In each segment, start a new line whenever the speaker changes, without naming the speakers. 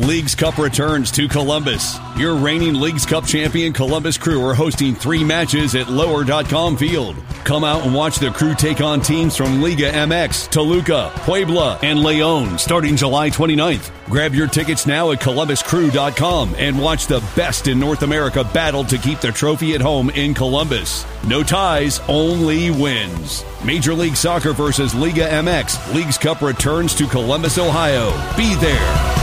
Leagues Cup returns to Columbus. Your reigning Leagues Cup champion Columbus Crew are hosting 3 matches at Lower.com Field. Come out and watch the Crew take on teams from Liga MX, Toluca, Puebla, and León starting July 29th. Grab your tickets now at ColumbusCrew.com and watch the best in North America battle to keep the trophy at home in Columbus. No ties, only wins. Major League Soccer versus Liga MX. Leagues Cup returns to Columbus, Ohio. Be there.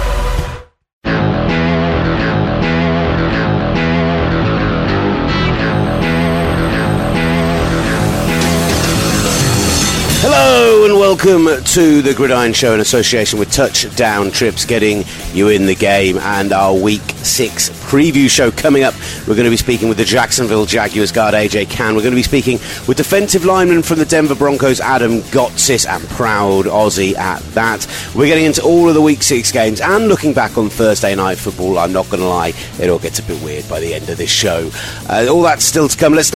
Hello and welcome to the Gridiron Show in association with Touchdown Trips, getting you in the game, and our Week 6 preview show coming up. We're going to be speaking with the Jacksonville Jaguars guard AJ Cann. We're going to be speaking with defensive lineman from the Denver Broncos Adam Gotsis, and proud Aussie at that. We're getting into all of the Week 6 games and looking back on Thursday Night Football. I'm not going to lie, it all gets a bit weird by the end of this show. All that's still to come. Let's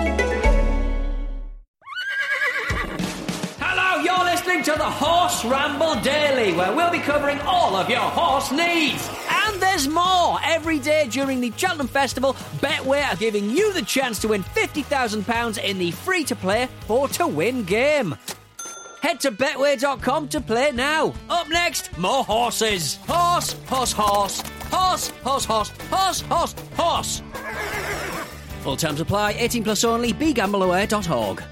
To the Horse Ramble Daily, where we'll be covering all of your horse needs. And there's more. Every day during the Cheltenham Festival, Betway are giving you the chance to win £50,000 in the free-to-play 4-to-win game. Head to Betway.com to play now. Up next, more horses. Horse, horse, horse. Horse, horse, horse. Horse, horse, horse. Full terms apply. 18 plus only. BeGambleAware.org.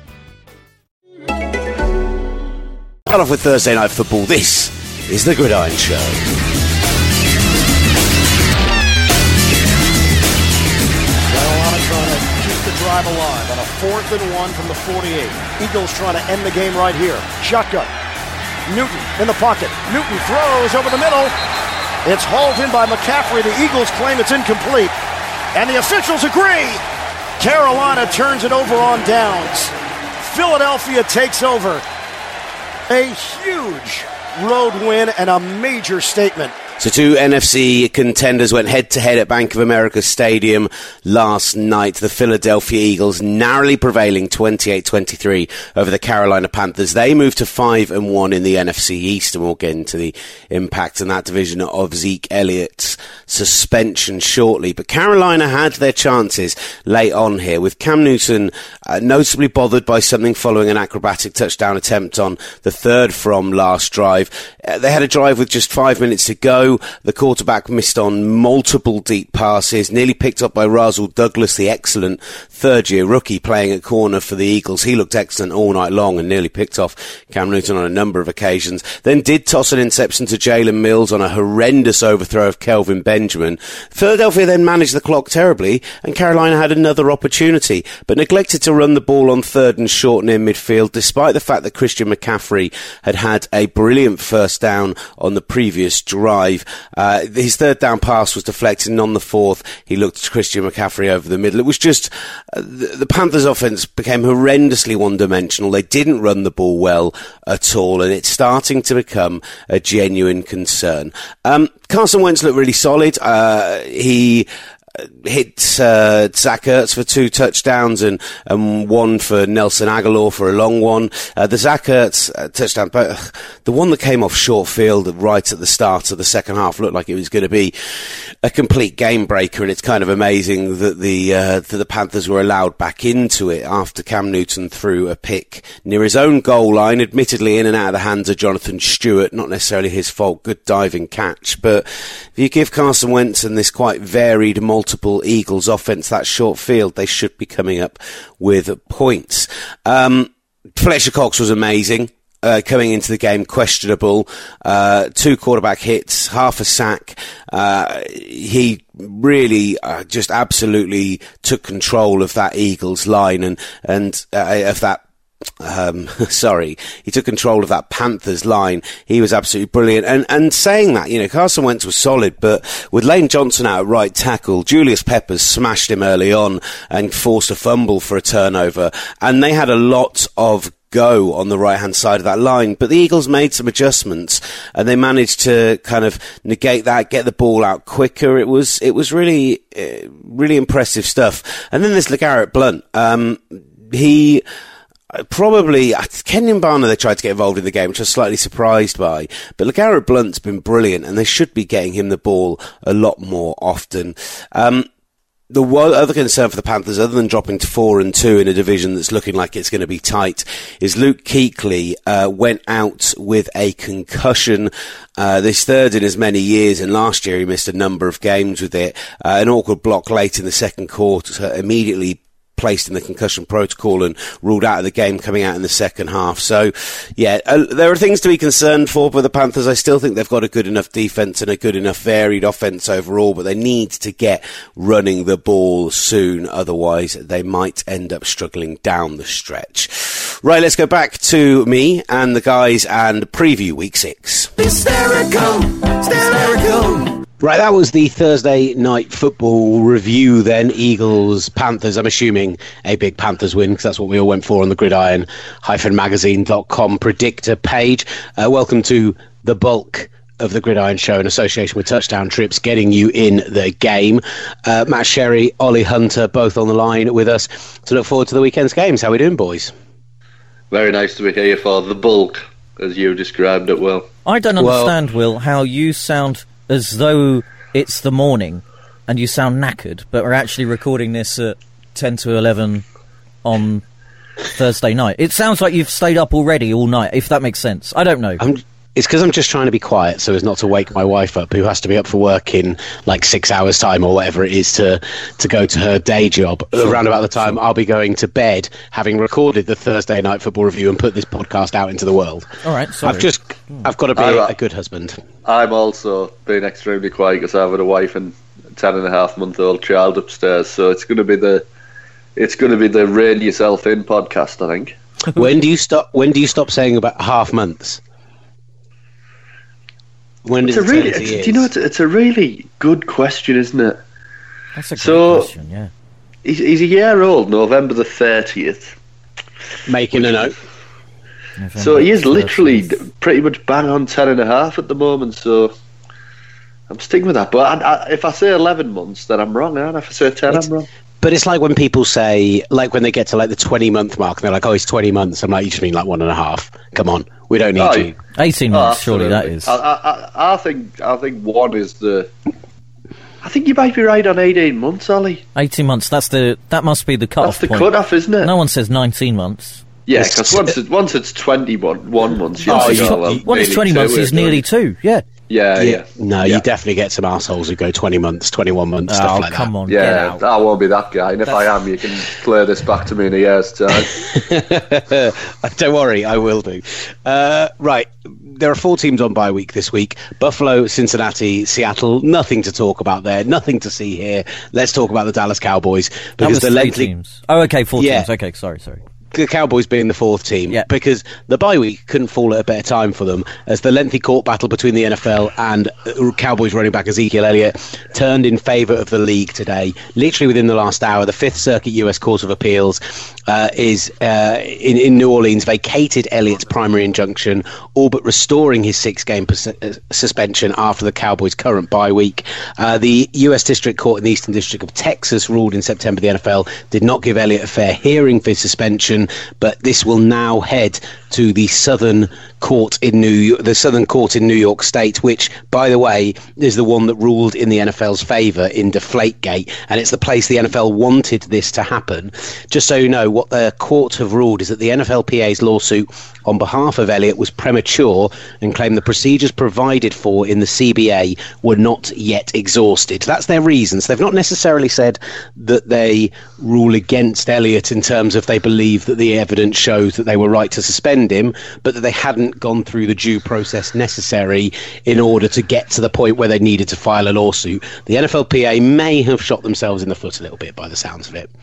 Start off with Thursday Night Football. This is the Gridiron Show.
Carolina trying to keep the drive alive on a 4th and 1 from the 48. Eagles trying to end the game right here. Shotgun. Newton in the pocket. Newton throws over the middle. It's hauled in by McCaffrey. The Eagles claim it's incomplete, and the officials agree. Carolina turns it over on downs. Philadelphia takes over. A huge road win and a major statement.
So 2 NFC contenders went head-to-head at Bank of America Stadium last night. The Philadelphia Eagles narrowly prevailing 28-23 over the Carolina Panthers. They moved to 5-1 in the NFC East, and we'll get into the impact in that division of Zeke Elliott's suspension shortly. But Carolina had their chances late on here, with Cam Newton noticeably bothered by something following an acrobatic touchdown attempt on the third from last drive. They had a drive with just 5 minutes to go. The quarterback missed on multiple deep passes, nearly picked up by Rasul Douglas, the excellent third-year rookie playing at corner for the Eagles. He looked excellent all night long and nearly picked off Cam Newton on a number of occasions. Then did toss an interception to Jalen Mills on a horrendous overthrow of Kelvin Benjamin. Philadelphia then managed the clock terribly, and Carolina had another opportunity, but neglected to run the ball on 3rd and short near midfield, despite the fact that Christian McCaffrey had a brilliant first down on the previous drive. His 3rd down pass was deflected, and on the 4th, he looked at Christian McCaffrey over the middle. It was just, the Panthers' offense became horrendously one-dimensional. They didn't run the ball well at all, and it's starting to become a genuine concern. Carson Wentz looked really solid. He hit Zach Ertz for 2 touchdowns and one for Nelson Aguilar for a long one. The Zach Ertz touchdown, but the one that came off short field right at the start of the second half looked like it was going to be a complete game breaker, and it's kind of amazing that the Panthers were allowed back into it after Cam Newton threw a pick near his own goal line, admittedly in and out of the hands of Jonathan Stewart, not necessarily his fault, good diving catch. But if you give Carson Wentz and this quite varied multiple Eagles offense that short field, they should be coming up with points. Fletcher Cox was amazing. Coming into the game, questionable. 2 quarterback hits, half a sack. He really just absolutely took control of that Eagles line and of that. He took control of that Panthers line. He was absolutely brilliant. And saying that, Carson Wentz was solid, but with Lane Johnson out at right tackle, Julius Peppers smashed him early on and forced a fumble for a turnover. And they had a lot of go on the right-hand side of that line, but the Eagles made some adjustments and they managed to kind of negate that, get the ball out quicker. It was really, really impressive stuff. And then there's LeGarrette Blount. Probably Kenyon Barner, they tried to get involved in the game, which I was slightly surprised by. But LeGarrette Blount's been brilliant, and they should be getting him the ball a lot more often. The other concern for the Panthers, other than dropping to 4-2 in a division that's looking like it's going to be tight, is Luke Kuechly went out with a concussion. This third in as many years, and last year he missed a number of games with it. An awkward block late in the second quarter, immediately placed in the concussion protocol and ruled out of the game coming out in the second half. So, yeah, there are things to be concerned for the Panthers. I still think they've got a good enough defence and a good enough varied offence overall, but they need to get running the ball soon. Otherwise, they might end up struggling down the stretch. Right, let's go back to me and the guys and preview Week 6.
Hysterical.
Right, that was the Thursday night football review then. Eagles, Panthers, I'm assuming a big Panthers win, because that's what we all went for on the gridiron-magazine.com predictor page. Welcome to the bulk of the Gridiron Show in association with Touchdown Trips, getting you in the game. Matt Sherry, Ollie Hunter, both on the line with us to look forward to the weekend's games. How we doing, boys?
Very nice to be here for the bulk, as you described it well.
I don't understand, Will, how you sound as though it's the morning and you sound knackered, but we're actually recording this at 10 to 11 on Thursday night. It sounds like you've stayed up already all night, if that makes sense. I don't know.
It's because I'm just trying to be quiet so as not to wake my wife up, who has to be up for work in like 6 hours' time or whatever it is to go to her day job. Around about the time I'll be going to bed, having recorded the Thursday night football review and put this podcast out into the world.
All right, sorry.
I've got to be a good husband.
I'm also being extremely quiet because I have a wife and 10.5-month-old child upstairs, so it's going to be the rein yourself in podcast, I think.
When do you stop saying about half months? When does it turn into years?
Do you know, it's a really good question, isn't it?
That's a great question, yeah.
He's a year old, November the 30th.
Making a note.
So he is literally pretty much bang on 10.5 at the moment, so I'm sticking with that. But if I say 11 months, then I'm wrong, and if I say 10, I'm wrong.
But it's like when people say, like when they get to like the 20-month mark, and they're like, oh, it's 20 months. I'm like, you just mean like 1.5. Come on, we don't need you.
18 months, surely that is.
I think one is the... I think you might be right on 18 months, Ollie.
18 months, that must be the cut-off point.
That's the cut-off, isn't it?
No one says 19 months.
Yeah, because once it's 21 months,
once it's 20 months, it's nearly 2, yeah.
Yeah.
No, you definitely get some assholes who go 20 months, 21 months, stuff like that.
Oh, come on,
yeah,
get out.
I won't be that guy, and if I am, you can play this back to me in a year's time.
Don't worry, I will do. Right, there are 4 teams on bye week this week. Buffalo, Cincinnati, Seattle, nothing to talk about there, nothing to see here. Let's talk about the Dallas Cowboys.
Because the 3 teams. Oh, okay, 4 teams. Okay, sorry.
The Cowboys being the 4th team, because the bye week couldn't fall at a better time for them, as the lengthy court battle between the NFL and Cowboys running back Ezekiel Elliott turned in favour of the league today. Literally within the last hour, the 5th Circuit US Court of Appeals is in New Orleans vacated Elliott's primary injunction, all but restoring his 6-game suspension after the Cowboys' current bye week. The US District Court in the Eastern District of Texas ruled in September the NFL did not give Elliott a fair hearing for his suspension, but this will now head to the Southern Court in New York State, which, by the way, is the one that ruled in the NFL's favour in Deflategate, and it's the place the NFL wanted this to happen. Just so you know, what the court have ruled is that the NFLPA's lawsuit on behalf of Elliott was premature and claimed the procedures provided for in the CBA were not yet exhausted. That's their reasons. They've not necessarily said that they rule against Elliott in terms of they believe that the evidence shows that they were right to suspend him, but that they hadn't gone through the due process necessary in order to get to the point where they needed to file a lawsuit. The NFLPA may have shot themselves in the foot a little bit by the sounds of it.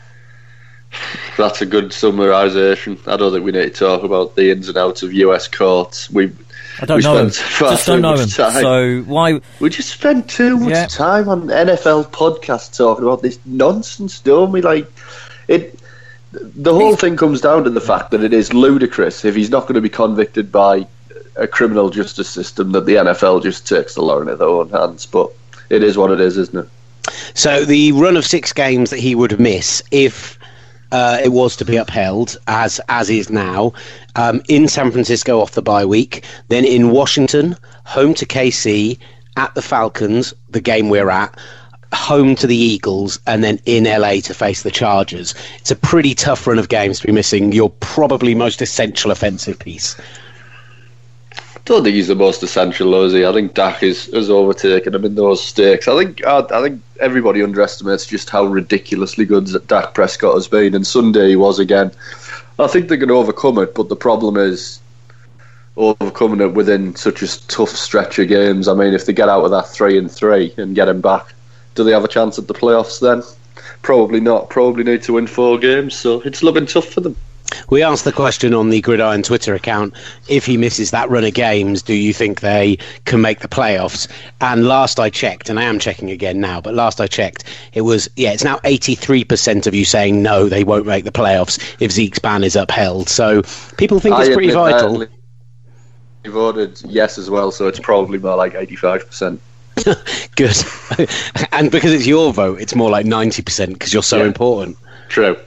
That's a good summarisation. I don't think we need to talk about the ins and outs of US courts.
I don't know him. Just don't know him. So why?
We just spend too much time on NFL podcasts talking about this nonsense, don't we? Like it. The whole thing comes down to the fact that it is ludicrous if he's not going to be convicted by a criminal justice system that the NFL just takes the law in their own hands. But it is what it is, isn't it?
So the run of 6 games that he would miss if it was to be upheld, as is now. In San Francisco off the bye week, then in Washington, home to KC, at the Falcons, the game we're at, home to the Eagles, and then in LA to face the Chargers. It's a pretty tough run of games to be missing your probably most essential offensive piece.
I don't think he's the most essential, though, is he? I think Dak has overtaken him in those stakes. I think everybody underestimates just how ridiculously good Dak Prescott has been, and Sunday he was again. I think they can overcome it, but the problem is overcoming it within such a tough stretch of games. I mean, if they get out of that 3-3 and get him back, do they have a chance at the playoffs then? Probably not. Probably need to win 4 games, so it's looking tough for them.
We asked the question on the Gridiron Twitter account, if he misses that run of games, do you think they can make the playoffs? And last I checked, and I am checking again now, but last I checked, it's now 83% of you saying no, they won't make the playoffs if Zeke's ban is upheld. So people think it's pretty vital.
You voted yes as well, so it's probably more like 85%.
Good. And because it's your vote, it's more like 90% because you're so important.
True.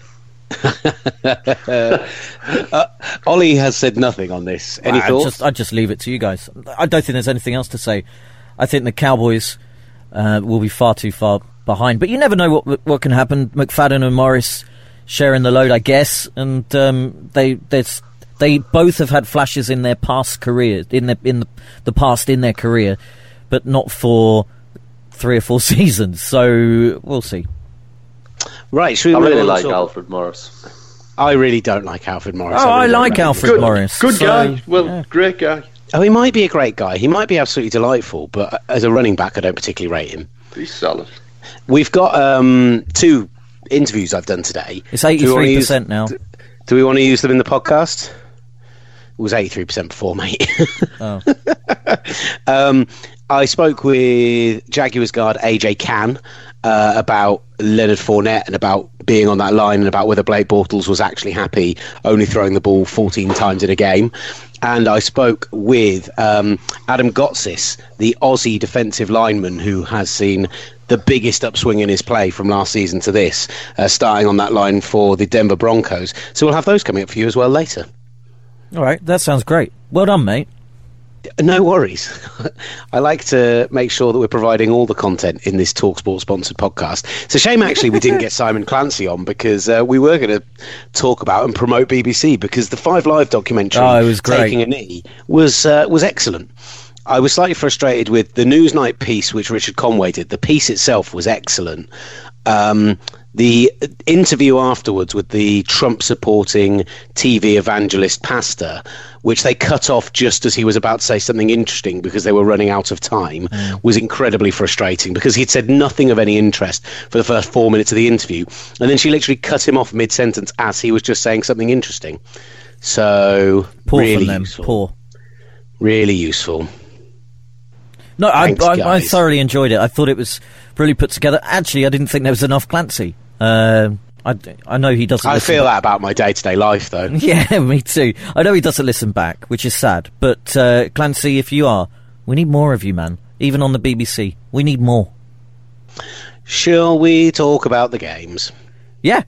Ollie has said nothing on this. Any thoughts?
I'd just leave it to you guys. I don't think there's anything else to say. I think the Cowboys will be far too far behind, but you never know what can happen. McFadden and Morris sharing the load, I guess, and they both have had flashes in their past career, in the past in their career, but not for 3 or 4 seasons. So we'll see.
Right,
I really like Alfred Morris.
I really don't like Alfred Morris.
I like Alfred Morris.
Good guy. Great guy.
Oh, he might be a great guy. He might be absolutely delightful, but as a running back, I don't particularly rate him.
He's solid.
We've got 2 interviews I've done today.
It's 83% now.
Do we want to use them in the podcast? It was 83% before, mate.
Oh.
I spoke with Jaguars guard AJ Cann about Leonard Fournette and about being on that line and about whether Blake Bortles was actually happy only throwing the ball 14 times in a game. And I spoke with Adam Gotsis, the Aussie defensive lineman who has seen the biggest upswing in his play from last season to this, starting on that line for the Denver Broncos. So we'll have those coming up for you as well later.
All right, that sounds great. Well done, mate.
No worries. I like to make sure that we're providing all the content in this TalkSport sponsored podcast. It's a shame, actually, we didn't get Simon Clancy on because we were going to talk about and promote BBC because the 5 Live documentary,
it was great.
Taking a Knee, was excellent. I was slightly frustrated with the Newsnight piece which Richard Conway did. The piece itself was excellent. The interview afterwards with the Trump-supporting TV evangelist pastor, which they cut off just as he was about to say something interesting because they were running out of time, was incredibly frustrating because he'd said nothing of any interest for the first 4 minutes of the interview. And then she literally cut him off mid-sentence as he was just saying something interesting. So,
poor
really
from them.
useful.
Poor.
Really useful.
No,
Thanks,
I thoroughly enjoyed it. I thought it was really put together. Actually, I didn't think there was enough Clancy. I know he doesn't.
I feel that about my day-to-day life, though.
Yeah, me too. I know he doesn't listen back, which is sad. But Clancy, if you are, we need more of you, man. Even on the BBC, we need more.
Shall we talk about the games?
Yeah.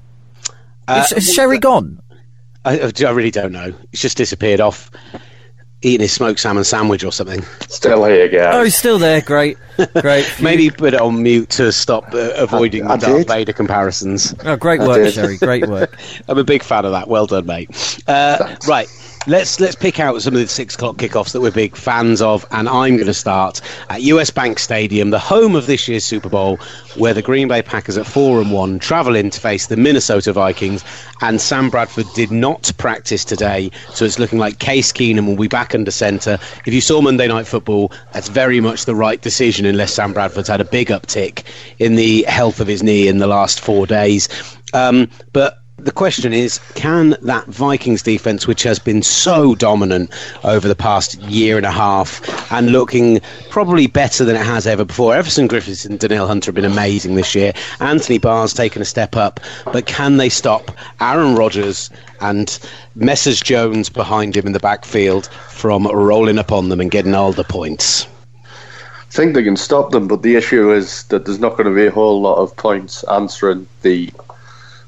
Is Sherry gone?
I really don't know. He's just disappeared off eating his smoked salmon sandwich or something.
Still here, guys.
Oh, he's still there. Great.
Maybe put it on mute to stop avoiding the Darth Vader comparisons.
Oh, great work, Sherry. Great work.
I'm a big fan of that. Well done, mate. Right. Let's pick out some of the 6 o'clock kickoffs that we're big fans of, and I'm going to start at US Bank Stadium, the home of this year's Super Bowl, where the Green Bay Packers at 4-1 travel in to face the Minnesota Vikings, and Sam Bradford did not practice today, so it's looking like Case Keenum will be back under centre. If you saw Monday Night Football, that's very much the right decision unless Sam Bradford's had a big uptick in the health of his knee in the last 4 days. But the question is, can that Vikings defence, which has been so dominant over the past year and a half and looking probably better than it has ever before, Everson Griffiths and Danielle Hunter have been amazing this year, Anthony Barr's taken a step up, but can they stop Aaron Rodgers and Messrs Jones behind him in the backfield from rolling up on them and getting all the points?
I think they can stop them, but the issue is that there's not going to be a whole lot of points answering the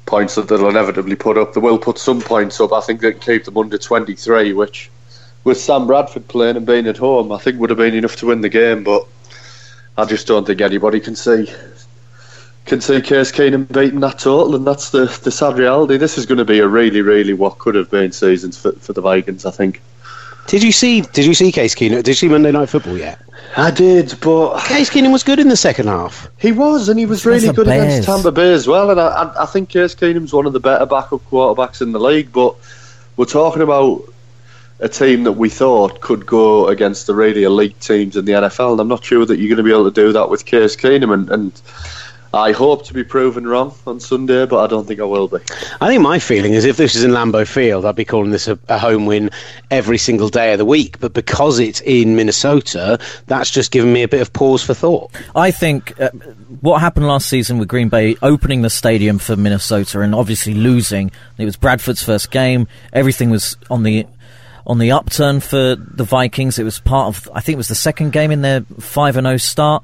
points that they'll inevitably put up. They will put some points up. I think they can keep them under 23, which, with Sam Bradford playing and being at home, I think would have been enough to win the game. But I just don't think anybody can see Case Keenum beating that total, and that's the sad reality. This is going to be a really, really what could have been seasons for the Vikings, I think.
Did you see Case Keenum? Did you see Monday Night Football yet?
I did, but
Case Keenum was good in the second half.
He was, and he was really good against Tampa Bay as well. And I think Case Keenum's one of the better backup quarterbacks in the league. But we're talking about a team that we thought could go against the really elite teams in the NFL, and I'm not sure that you're going to be able to do that with Case Keenum. And I hope to be proven wrong on Sunday, but I don't think I will be.
I think my feeling is if this is in Lambeau Field, I'd be calling this a home win every single day of the week. But because it's in Minnesota, that's just given me a bit of pause for thought.
I think what happened last season with Green Bay opening the stadium for Minnesota and obviously losing, it was Bradford's first game, everything was on the upturn for the Vikings. It was part of, I think it was the second game in their 5-0 start.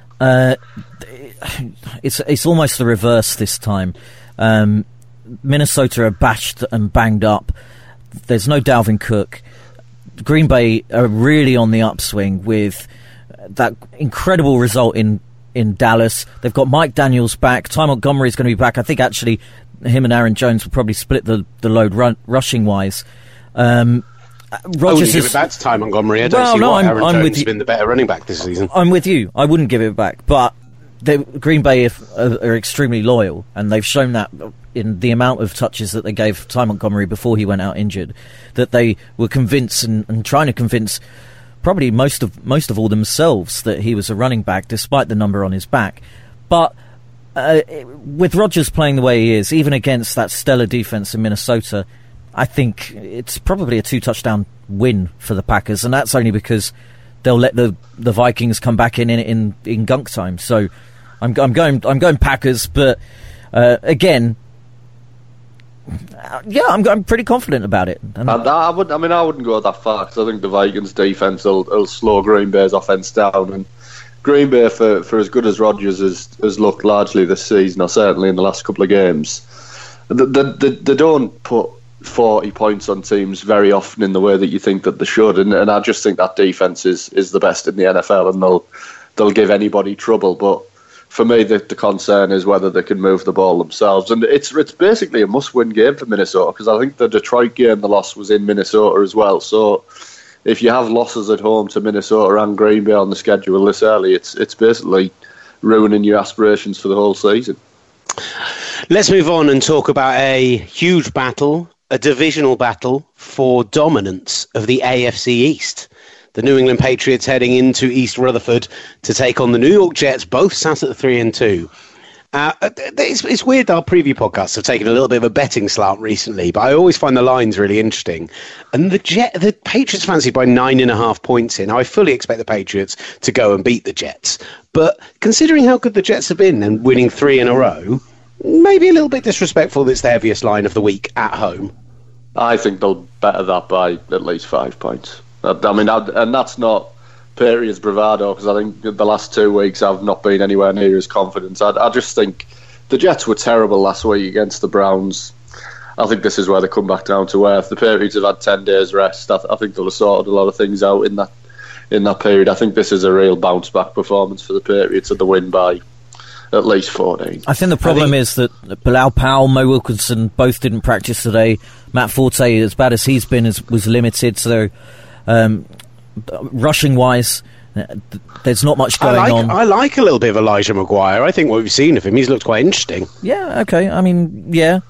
It's almost the reverse this time. Minnesota are bashed and banged up. There's no Dalvin Cook. Green Bay are really on the upswing with that incredible result in Dallas. They've got Mike Daniels back. Ty Montgomery is going to be back. I think actually him and Aaron Jones will probably split the load rushing wise.
Rogers wouldn't give it back to Ty Montgomery. I don't see why Aaron Jones has been the better running back this season.
I'm with you. I wouldn't give it back, but Green Bay are extremely loyal, and they've shown that in the amount of touches that they gave Ty Montgomery before he went out injured, that they were convinced and trying to convince probably most of all themselves that he was a running back, despite the number on his back. But with Rodgers playing the way he is, even against that stellar defense in Minnesota, I think it's probably a 2-touchdown win for the Packers, and that's only because they'll let the Vikings come back in gunk time. So I'm going Packers, but again, yeah, I'm pretty confident about it.
I wouldn't go that far, because I think the Vikings defense will slow Green Bay's offense down, and Green Bay, for as good as Rodgers has looked largely this season, or certainly in the last couple of games, they don't put 40 points on teams very often in the way that you think that they should, and I just think that defense is the best in the NFL, and they'll give anybody trouble. But for me, the concern is whether they can move the ball themselves, and it's basically a must-win game for Minnesota, because I think the Detroit game, the loss was in Minnesota as well. So if you have losses at home to Minnesota and Green Bay on the schedule this early, it's basically ruining your aspirations for the whole season.
Let's move on and talk about a huge battle, a divisional battle for dominance of the AFC East. The New England Patriots heading into East Rutherford to take on the New York Jets, both sat at 3-2. It's weird that our preview podcasts have taken a little bit of a betting slant recently, but I always find the lines really interesting. And the Patriots fancied by 9.5 points here. Now, I fully expect the Patriots to go and beat the Jets, but considering how good the Jets have been and winning 3 in a row, maybe a little bit disrespectful that it's the heaviest line of the week at home.
I think they'll better that by at least 5 points. And that's not Patriots bravado, because I think the last 2 weeks I've not been anywhere near as confident. I just think the Jets were terrible last week against the Browns. I think this is where they come back down to earth. The Patriots have had 10 days rest. I think they'll have sorted a lot of things out in that period. I think this is a real bounce back performance for the Patriots, and the win by at least 14.
I think the problem is that Bilal Powell, Mo Wilkinson both didn't practice today. Matt Forte, as bad as he's been, was limited. So rushing wise, there's not much going on.
I like a little bit of Elijah Maguire. I think what we've seen of him, he's looked quite interesting.
Yeah, okay. I mean, yeah.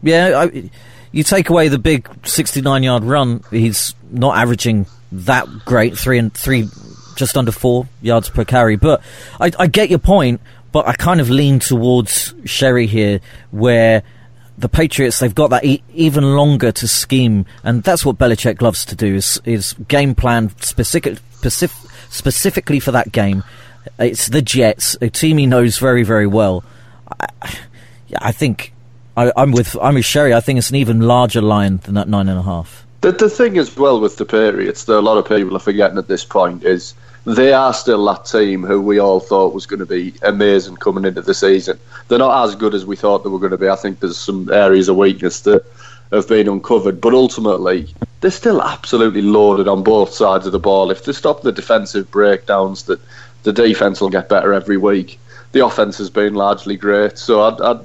You take away the big 69-yard run, he's not averaging that great, 3 just under 4 yards per carry. But I get your point. But I kind of lean towards Sherry here, where the Patriots, they've got that even longer to scheme, and that's what Belichick loves to do, is game plan specifically for that game. It's the Jets, a team he knows very, very well. I think I'm with Sherry. I think it's an even larger line than that 9.5.
The thing as well with the Patriots that a lot of people are forgetting at this point is they are still that team who we all thought was going to be amazing coming into the season. They're not as good as we thought they were going to be. I think there's some areas of weakness that have been uncovered, but ultimately they're still absolutely loaded on both sides of the ball. If they stop the defensive breakdowns, that the defence will get better every week. The offence has been largely great, so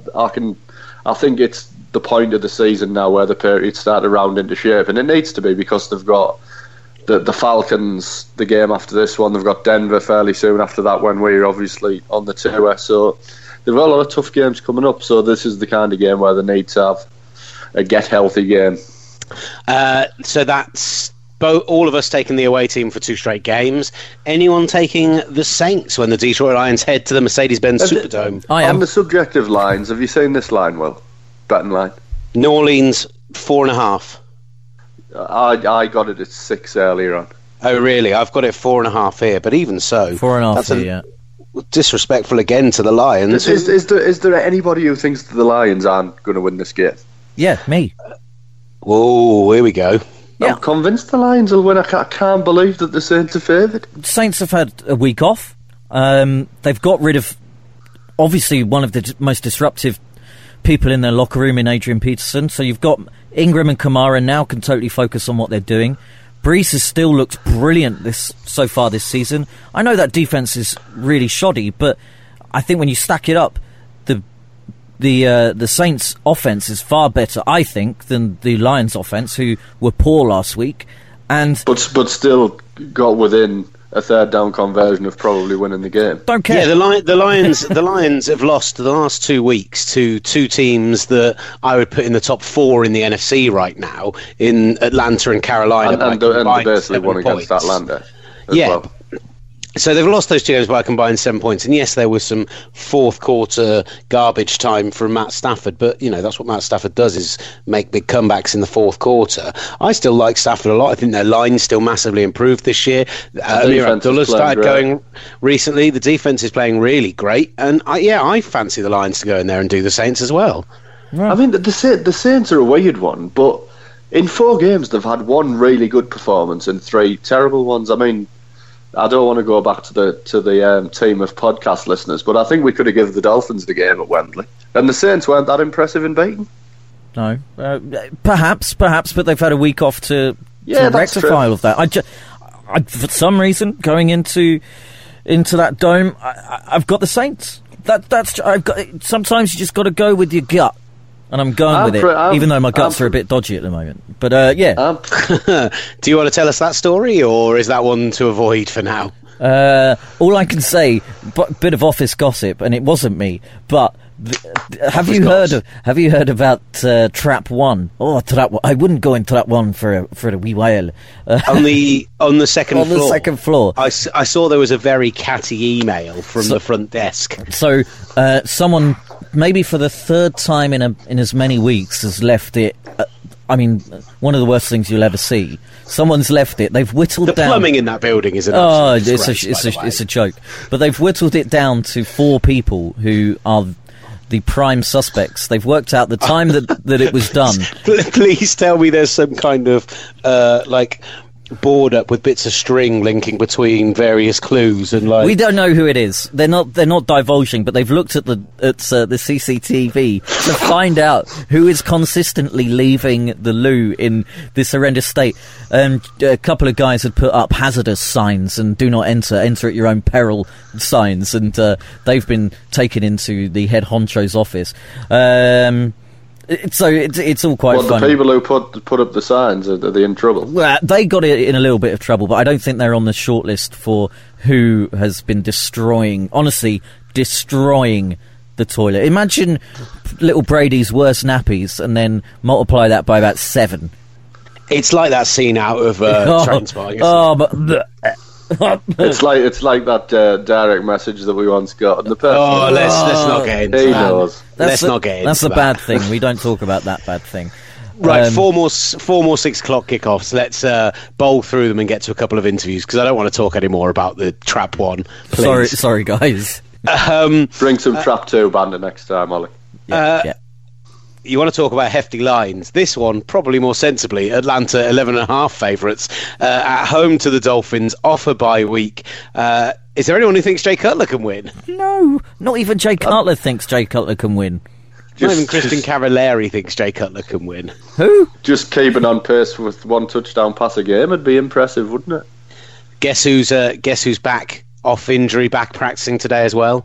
I think it's the point of the season now where the Patriots start to round into shape, and it needs to be, because they've got the Falcons the game after this one, they've got Denver fairly soon after that when we're obviously on the tour, so they've got a lot of tough games coming up, so this is the kind of game where they need to have a get healthy game.
So that's all of us taking the away team for 2 straight games. Anyone taking the Saints when the Detroit Lions head to the Mercedes-Benz Superdome?
I am.
On the subject of lines, have you seen this line, Will? Betting line.
New Orleans 4.5.
I got it at 6 earlier on.
Oh really? I've got it 4.5 here, but even so,
4.5 here. Yeah.
Disrespectful again to the Lions.
Is there anybody who thinks that the Lions aren't going to win this game?
Yeah, me.
Whoa, here we go.
Yeah.
I'm convinced the Lions will win. I can't believe that the Saints are favoured.
Saints have had a week off. They've got rid of, obviously, one of the most disruptive people in their locker room in Adrian Peterson. So you've got Ingram and Kamara now can totally focus on what they're doing. Brees has still looked brilliant so far this season. I know that defense is really shoddy, but I think when you stack it up, the Saints' offense is far better, I think, than the Lions' offense, who were poor last week, but
still got within a third down conversion of probably winning the game.
Don't care.
Yeah, the Lions have lost the last 2 weeks to 2 teams that I would put in the top 4 in the NFC right now, in Atlanta and Carolina,
and they basically won against Atlanta as well.
So they've lost those 2 games by a combined 7 points, and yes, there was some fourth quarter garbage time from Matt Stafford, but that's what Matt Stafford does, is make big comebacks in the fourth quarter. I still like Stafford a lot. I think their line's still massively improved this year. Amir Abdullah started going recently. The defense is playing really great, and I fancy the Lions to go in there and do the Saints as well.
Yeah. I mean, the Saints are a weird one, but in 4 games they've had 1 really good performance and 3 terrible ones. I mean, I don't want to go back to the team of podcast listeners, but I think we could have given the Dolphins the game at Wembley, and the Saints weren't that impressive in beating.
No, perhaps, but they've had a week off to rectify all of that. I for some reason, going into that dome, I've got the Saints. I've got. Sometimes you just got to go with your gut. And I'm going with it, even though my guts are a bit dodgy at the moment. But, yeah.
Do you want to tell us that story, or is that one to avoid for now?
All I can say, bit of office gossip, and it wasn't me, but have you heard about Trap 1? Oh, Trap 1. I wouldn't go in Trap 1 for a wee while.
On the second floor.
On the second floor.
I saw there was a very catty email from the front desk.
So, someone, maybe for the 3rd time in as many weeks, has left it. I mean, one of the worst things you'll ever see. Someone's left it. They've whittled down.
The plumbing in that building is an
it's a joke. But they've whittled it down to 4 people who are the prime suspects. They've worked out the time that it was done.
Please tell me there's some kind of board up with bits of string linking between various clues, and
we don't know who it is. They're not divulging, but they've looked at the CCTV to find out who is consistently leaving the loo in this horrendous state. A couple of guys had put up hazardous signs and do not enter at your own peril signs, and they've been taken into the head honcho's office. So it's all quite funny.
The people who put up the signs, are they in trouble?
Well, they got in a little bit of trouble, but I don't think they're on the shortlist for who has been destroying the toilet. Imagine little Brady's worst nappies and then multiply that by about 7.
It's like that scene out of Trainspotting.
It's like that direct message that we once got on the person.
Let's not get into that.
He knows.
Let's not get into that.
That's the bad thing. We don't talk about that bad thing.
Right, 4 more 6 o'clock kickoffs. Let's bowl through them and get to a couple of interviews, because I don't want to talk anymore about the Trap 1. Please.
Sorry, guys.
Bring some Trap 2 banter next time, Ollie.
Yeah.
you want to talk about hefty lines. This one, probably more sensibly, Atlanta 11.5 favourites at home to the Dolphins, off a bye week. Is there anyone who thinks Jay Cutler can win?
No, not even Jay Cutler thinks Jay Cutler can win.
Not even Christian Cavallari thinks Jay Cutler can win.
Who?
Just keeping on pace with 1 touchdown pass a game would be impressive, wouldn't it?
Guess who's back off injury, back practicing today as well?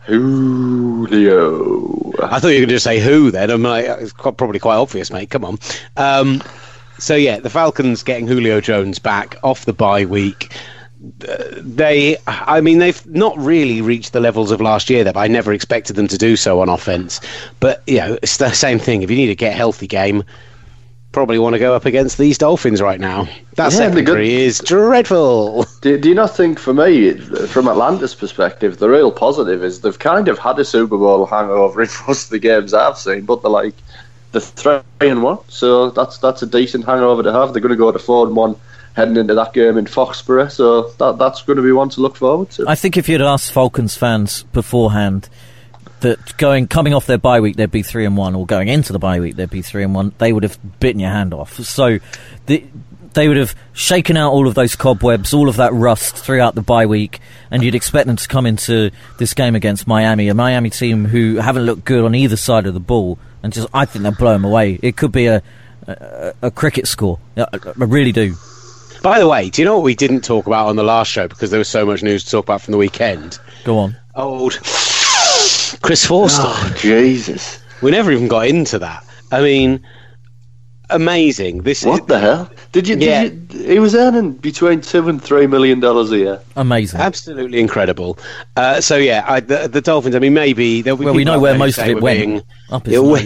Julio.
I thought you were going to just say who then. I'm like, it's probably quite obvious, mate. Come on. So yeah, the Falcons getting Julio Jones back off the bye week. They've not really reached the levels of last year, but I never expected them to do so on offense. But it's the same thing. If you need a get healthy game, probably want to go up against these Dolphins right now. That secondary is dreadful.
Do you not think, for me, from Atlanta's perspective, the real positive is they've kind of had a Super Bowl hangover in most of the games I've seen, but they're 3-1, so that's a decent hangover to have. They're going to go to 4-1 heading into that game in Foxborough, so that's going to be one to look forward to.
I think if you'd asked Falcons fans beforehand that coming off their bye week they'd be 3-1, or going into the bye week they'd be 3-1, they would have bitten your hand off. So they would have shaken out all of those cobwebs, all of that rust throughout the bye week, and you'd expect them to come into this game against Miami, a Miami team who haven't looked good on either side of the ball, and I think they'll blow them away. It could be a cricket score. I really do.
By the way, do you know what we didn't talk about on the last show because there was so much news to talk about from the weekend?
Go on.
Old Chris Forster.
Oh, Jesus.
We never even got into that. I mean, amazing.
What the hell? He was earning between $2 and $3 million a year.
Amazing.
Absolutely incredible. The Dolphins, I mean, maybe there'll be.
Well, we know where most of it went. Up his nose.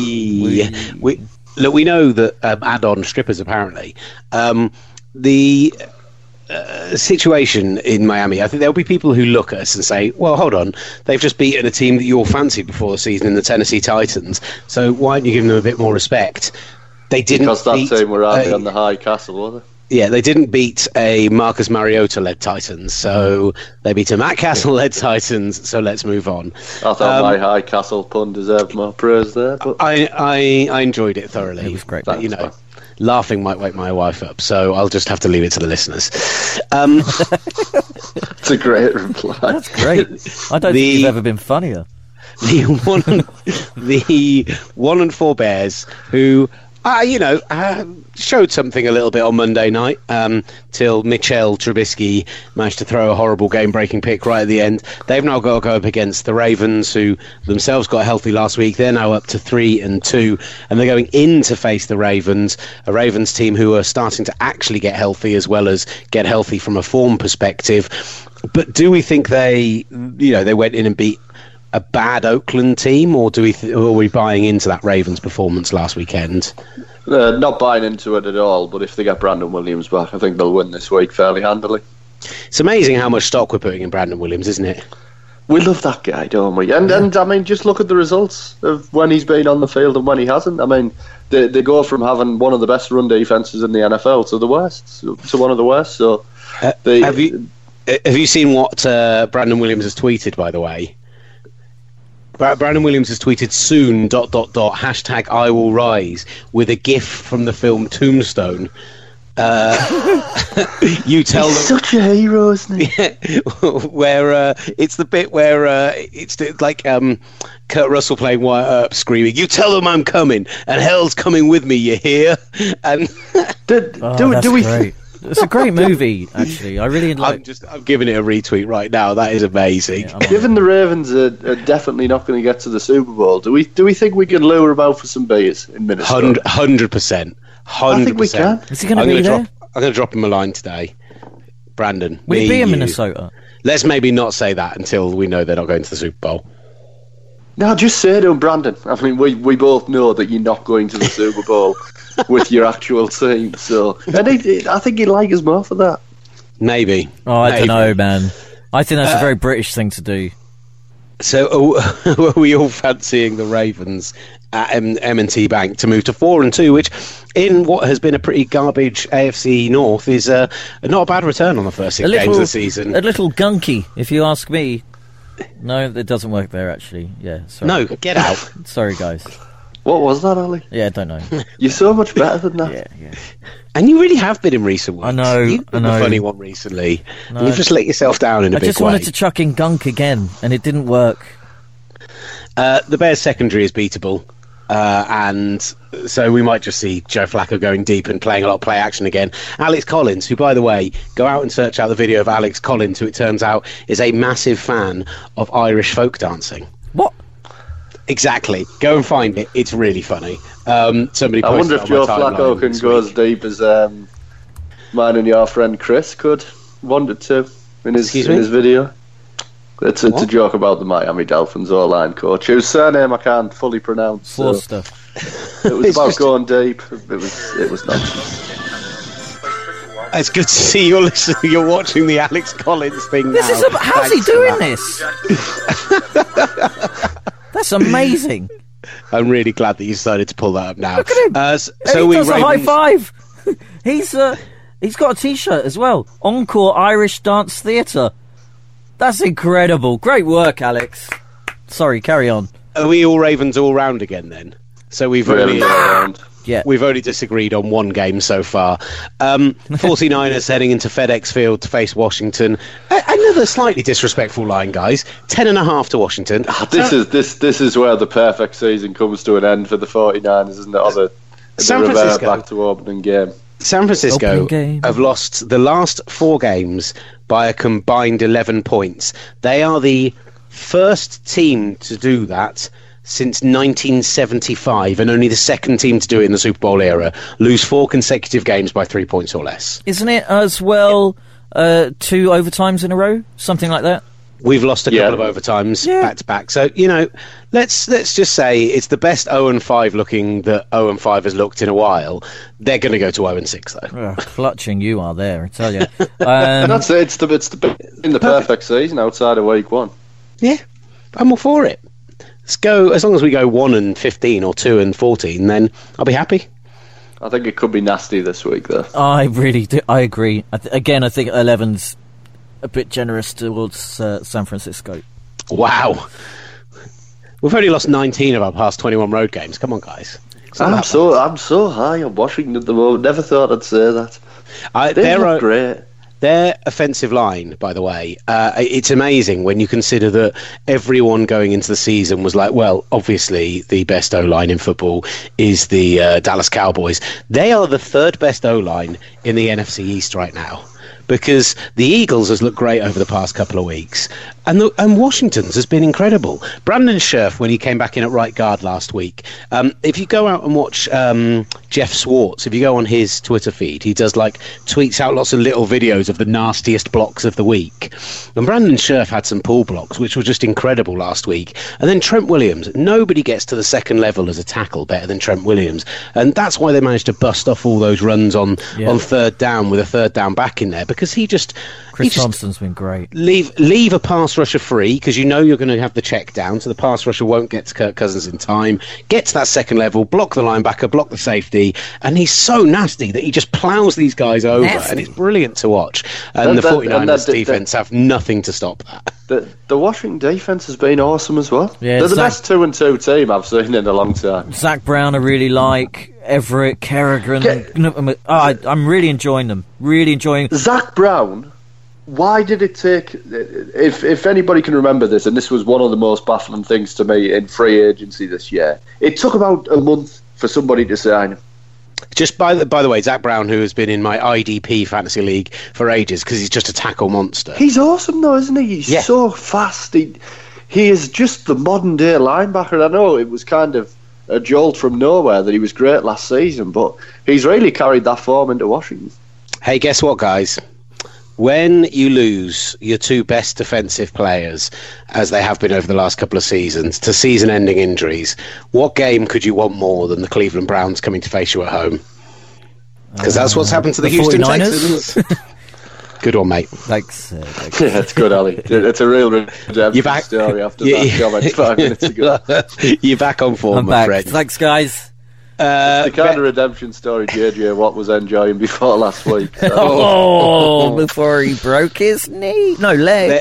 Look, we know that add-on strippers, apparently. The situation in Miami, I think there'll be people who look at us and say, well, hold on, they've just beaten a team that you all fancied before the season in the Tennessee Titans, so why aren't you giving them a bit more respect? They didn't, because that team were out on the high castle, were they? Yeah, they didn't beat a Marcus Mariota-led Titans, so they beat a Matt Castle-led Titans, so let's move on. I thought my high castle pun deserved more praise there. But I enjoyed it thoroughly.
It was great.
But, laughing might wake my wife up, so I'll just have to leave it to the listeners. It's a great reply.
That's great. I don't think you've ever been funnier.
The 1-4 Bears, who showed something a little bit on Monday night, till Mitchell Trubisky managed to throw a horrible game-breaking pick right at the end. They've now got to go up against the Ravens, who themselves got healthy last week. They're now up to 3-2, and they're going in to face the Ravens, a Ravens team who are starting to actually get healthy as well as get healthy from a form perspective. But do we think they went in and beat a bad Oakland team, or are we buying into that Ravens performance last weekend? Not buying into it at all, but if they get Brandon Williams back, I think they'll win this week fairly handily. It's amazing how much stock we're putting in Brandon Williams, isn't it? We love that guy, don't we? And I mean, just look at the results of when he's been on the field and when he hasn't. I mean, they go from having one of the best run defences in the NFL to one of the worst. So, have you seen what Brandon Williams has tweeted, by the way? Brandon Williams has tweeted soon ... hashtag I will rise with a gif from the film Tombstone. You tell them, such a hero, isn't he? Where it's the bit where it's like Kurt Russell playing Wyatt Earp screaming, "You tell them I'm coming, and hell's coming with me. You hear?" And do we? Great.
It's a great movie, actually. I really like.
I'm giving it a retweet right now. That is amazing.
Yeah, given the Ravens are definitely not going to get to the Super Bowl, do we think we can lure them out for some beers in Minnesota?
100%.
I think we can.
Is he going to be there?
I'm going to drop him a line today, Brandon.
Will he be in Minnesota?
Let's maybe not say that until we know they're not going to the Super Bowl.
No, just say to him, Brandon. I mean, we both know that you're not going to the Super Bowl with your actual team. So, and I think he'd like us more for that.
Maybe.
Oh, I don't know, man. I think that's a very British thing to do.
So, are we all fancying the Ravens at M&T Bank to move to 4-2, which, in what has been a pretty garbage AFC North, is not a bad return on the first 6 games of the season.
A little gunky, if you ask me. No, it doesn't work there, actually. Yeah, sorry.
No, get out.
Sorry, guys.
What was that, Ali?
Yeah, I don't know.
You're so much better than that.
Yeah.
And you really have been in recent weeks.
I know.
You've been a funny one recently.
No.
And you've just let yourself down in a big way.
I just wanted to chuck in Gunk again, and it didn't work.
The Bears' secondary is beatable. And so we might just see Joe Flacco going deep and playing a lot of play action again. Alex Collins, who, by the way, go out and search out the video of Alex Collins, who it turns out is a massive fan of Irish folk dancing.
What?
Exactly. Go and find it. It's really funny. Somebody.
I wonder if Joe Flacco can go as deep as mine and your friend Chris could wanted to in his video. It's a joke about the Miami Dolphins O-line coach, whose surname I can't fully pronounce.
Forster.
So it was about going deep. It was nonsense.
It's good to see you're listening. You're watching the Alex Collins thing
This
now.
is how's he doing this? That's amazing.
I'm really glad that you decided to pull that up now.
Look at him.
So
he does a high five. He's got a T-shirt as well. Encore Irish Dance Theatre. That's incredible. Great work, Alex. Sorry, carry on.
Are we all Ravens all round again then? So we've only disagreed on one game so far. 49ers heading into FedEx Field to face Washington. Another slightly disrespectful line, guys. 10.5 to Washington.
This is where the perfect season comes to an end for the 49ers, isn't it? Or the revert back to opening game.
San Francisco have lost the last 4 games by a combined 11 points. They are the first team to do that since 1975, and only the second team to do it in the Super Bowl era. Lose 4 consecutive games by 3 points or less.
Isn't it as well 2 overtimes in a row? Something like that?
We've lost a couple of overtimes back to back. So, let's just say it's the best 0-5 looking that 0-5 has looked in a while. They're going to go to 0-6 though.
Clutching you are there, I tell you.
That's it. It's the perfect season outside of week 1.
Yeah, I'm all for it. Let's go. As long as we go 1-15 or 2-14, then I'll be happy.
I think it could be nasty this week, though.
I really do. I agree. I think 11's a bit generous towards San Francisco.
Wow. We've only lost 19 of our past 21 road games. Come on, guys.
I'm so high on Washington at the moment. Never thought I'd say that. They look great.
Their offensive line, by the way, it's amazing when you consider that everyone going into the season was like, well, obviously the best O-line in football is the Dallas Cowboys. They are the 3rd best O-line in the NFC East right now, because the Eagles has looked great over the past couple of weeks, and Washington's has been incredible. Brandon Scherf, when he came back in at right guard last week, if you go out and watch Jeff Swartz, if you go on his Twitter feed, he does tweets out lots of little videos of the nastiest blocks of the week. And Brandon Scherf had some pull blocks, which were just incredible last week. And then Trent Williams, nobody gets to the second level as a tackle better than Trent Williams, and that's why they managed to bust off all those runs on 3rd down with a 3rd down back in there, because Chris
Thompson's been great.
Leave a pass rusher free, because you're going to have the check down, so the pass rusher won't get to Kirk Cousins in time. Get to that second level, block the linebacker, block the safety, and he's so nasty that he just plows these guys over, and it's brilliant to watch. And the 49ers defense have nothing to stop that.
The Washington defense has been awesome as well.
Yeah,
they're the best 2-2 team I've seen in a long time.
Zach Brown I really like. Everett, Kerrigan. I'm really enjoying them. Really enjoying
Zach Brown. Why did it take... If anybody can remember this, and this was one of the most baffling things to me in free agency this year, it took about a month for somebody to sign him.
Just by the way, Zach Brown, who has been in my IDP fantasy league for ages, because he's just a tackle monster.
He's awesome though, isn't he? He's so fast. He is just the modern day linebacker. I know it was kind of a jolt from nowhere that he was great last season, but he's really carried that form into Washington.
Hey, guess what, guys? When you lose your 2 best defensive players, as they have been over the last couple of seasons, to season-ending injuries, what game could you want more than the Cleveland Browns coming to face you at home? Because that's what's happened to the Houston
49ers?
Texans. Good one, mate.
Thanks.
Yeah, it's good, Ali. It's a real redemption story after that comment 5 minutes ago.
You're back on form, my friend.
Thanks, guys.
It's the kind of redemption story JJ Watt was enjoying before last week. So.
Before he broke his knee. No, leg.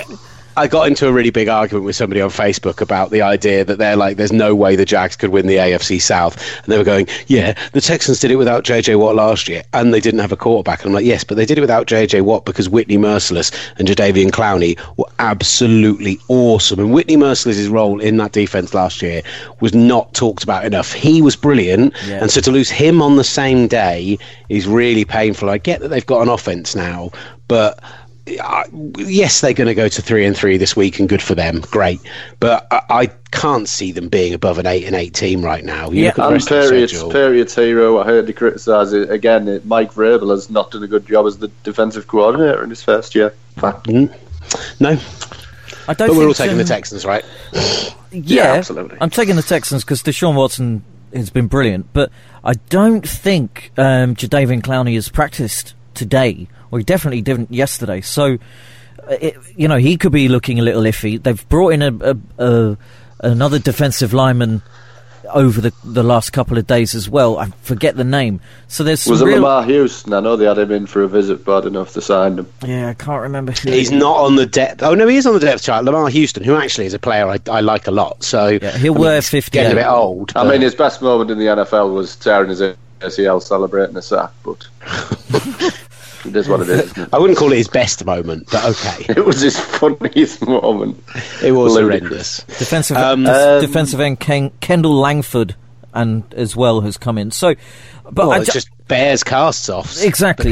I got into a really big argument with somebody on Facebook about the idea that they're like, there's no way the Jags could win the AFC South. And they were going, yeah, the Texans did it without J.J. Watt last year, and they didn't have a quarterback. And I'm like, yes, but they did it without J.J. Watt because Whitney Merciless and Jadeveon Clowney were absolutely awesome. And Whitney Merciless's role in that defense last year was not talked about enough. He was brilliant, and so to lose him on the same day is really painful. I get that they've got an offense now, but yes, they're going to go to 3-3 this week, and good for them. Great, but I can't see them being above an 8-8 team right now.
And Patriots hero, I heard you criticise it again. Mike Vrabel has not done a good job as the defensive coordinator in his first year.
No,
I don't.
But we're all taking the Texans, right?
Yeah,
absolutely.
I'm taking the Texans because Deshaun Watson has been brilliant, but I don't think Jadeveon Clowney has practiced today. Well, he definitely didn't yesterday. So, he could be looking a little iffy. They've brought in another defensive lineman over the last couple of days as well. I forget the name. So there's
was it Lamar Houston? I know they had him in for a visit, but I don't know if they signed him.
Yeah, I can't remember.
He's not on the depth. Oh no, he is on the depth chart. Lamar Houston, who actually is a player I like a lot. So
he'll wear 50.
Getting a bit old.
I mean, his best moment in the NFL was tearing his ACL celebrating a sack, but. It is what it is, isn't it?
I wouldn't call it his best moment, but okay.
It was his funniest moment.
It was horrendous.
Defensive end Kendall Langford and as well has come in. So, but
it's just bears casts offs.
Exactly.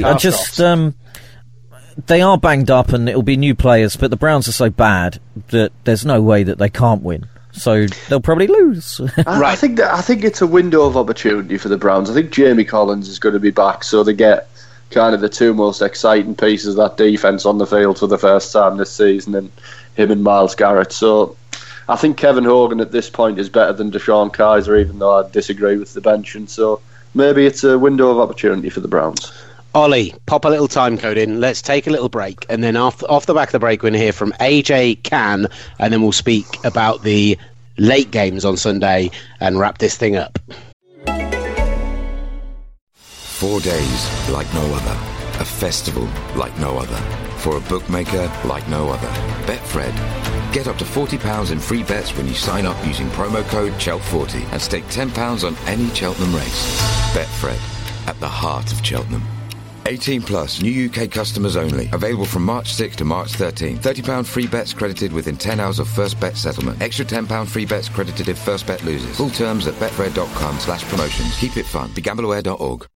They are banged up, and it'll be new players. But the Browns are so bad that there's no way that they can't win. So they'll probably lose.
I think it's a window of opportunity for the Browns. I think Jamie Collins is going to be back, so they get kind of the two most exciting pieces of that defence on the field for the first time this season, and him and Myles Garrett. So I think Kevin Hogan at this point is better than DeShone Kizer, even though I disagree with the bench. And so maybe it's a window of opportunity for the Browns.
Ollie, pop a little time code in. Let's take a little break, and then off the back of the break, we're going to hear from AJ Cann, and then we'll speak about the late games on Sunday and wrap this thing up.
4 days like no other. A festival like no other. For a bookmaker like no other. Betfred. Get up to £40 in free bets when you sign up using promo code CHELT40 and stake £10 on any Cheltenham race. Betfred. At the heart of Cheltenham. 18 plus, new UK customers only. Available from March 6th to March 13th. £30 free bets credited within 10 hours of first bet settlement. Extra £10 free bets credited if first bet loses. Full terms at betfred.com/promotions. Keep it fun. BeGambleAware.org.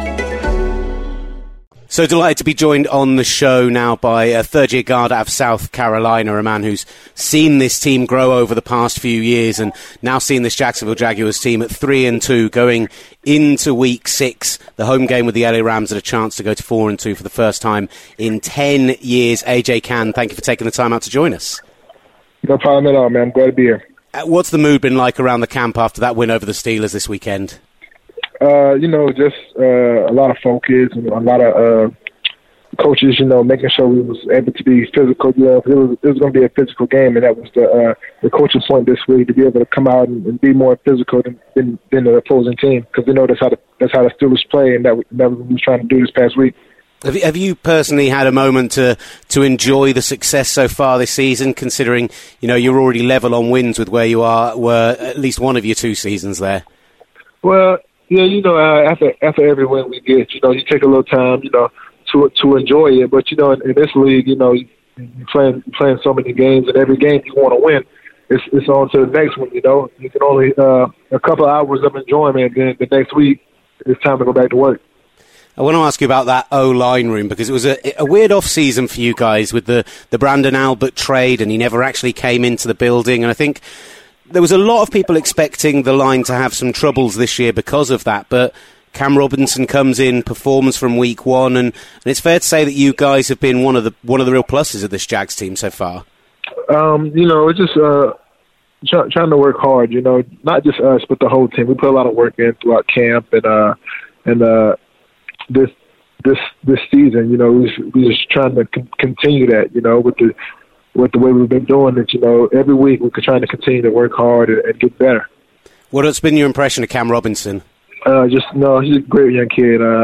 So delighted to be joined on the show now by a third-year guard out of South Carolina, a man who's seen this team grow over the past few years and now seen this Jacksonville Jaguars team at 3-2 going into Week 6. The home game with the LA Rams had a chance to go to 4-2 for the first time in 10 years. AJ Cann, thank you for taking the time out to join us.
No problem at all, man. I'm glad to be here.
What's the mood been like around the camp after that win over the Steelers this weekend?
Just a lot of focus and a lot of coaches, making sure we was able to be physical. It was going to be a physical game, and that was the coaching point this week, to be able to come out and be more physical than the opposing team, because we know that's how the Steelers play, and that we was trying to do this past week.
Have you personally had a moment to enjoy the success so far this season, considering you're already level on wins with where you were at least one of your 2 seasons there?
Well, yeah, after every win we get, you take a little time, to enjoy it. But in this league, you're playing so many games, and every game you want to win. It's on to the next one. You can only a couple of hours of enjoyment, and then the next week it's time to go back to work.
I want to ask you about that O-line room, because it was a weird off-season for you guys with the Brandon Albert trade, and he never actually came into the building. And I think there was a lot of people expecting the line to have some troubles this year because of that, but Cam Robinson comes in, performs from week 1, and it's fair to say that you guys have been one of the real pluses of this Jags team so far.
It's just trying to work hard. Not just us, but the whole team. We put a lot of work in throughout camp and this season. We're just trying to continue that. With the way we've been doing it, every week we're trying to continue to work hard and get better.
What's been your impression of Cam Robinson?
He's a great young kid.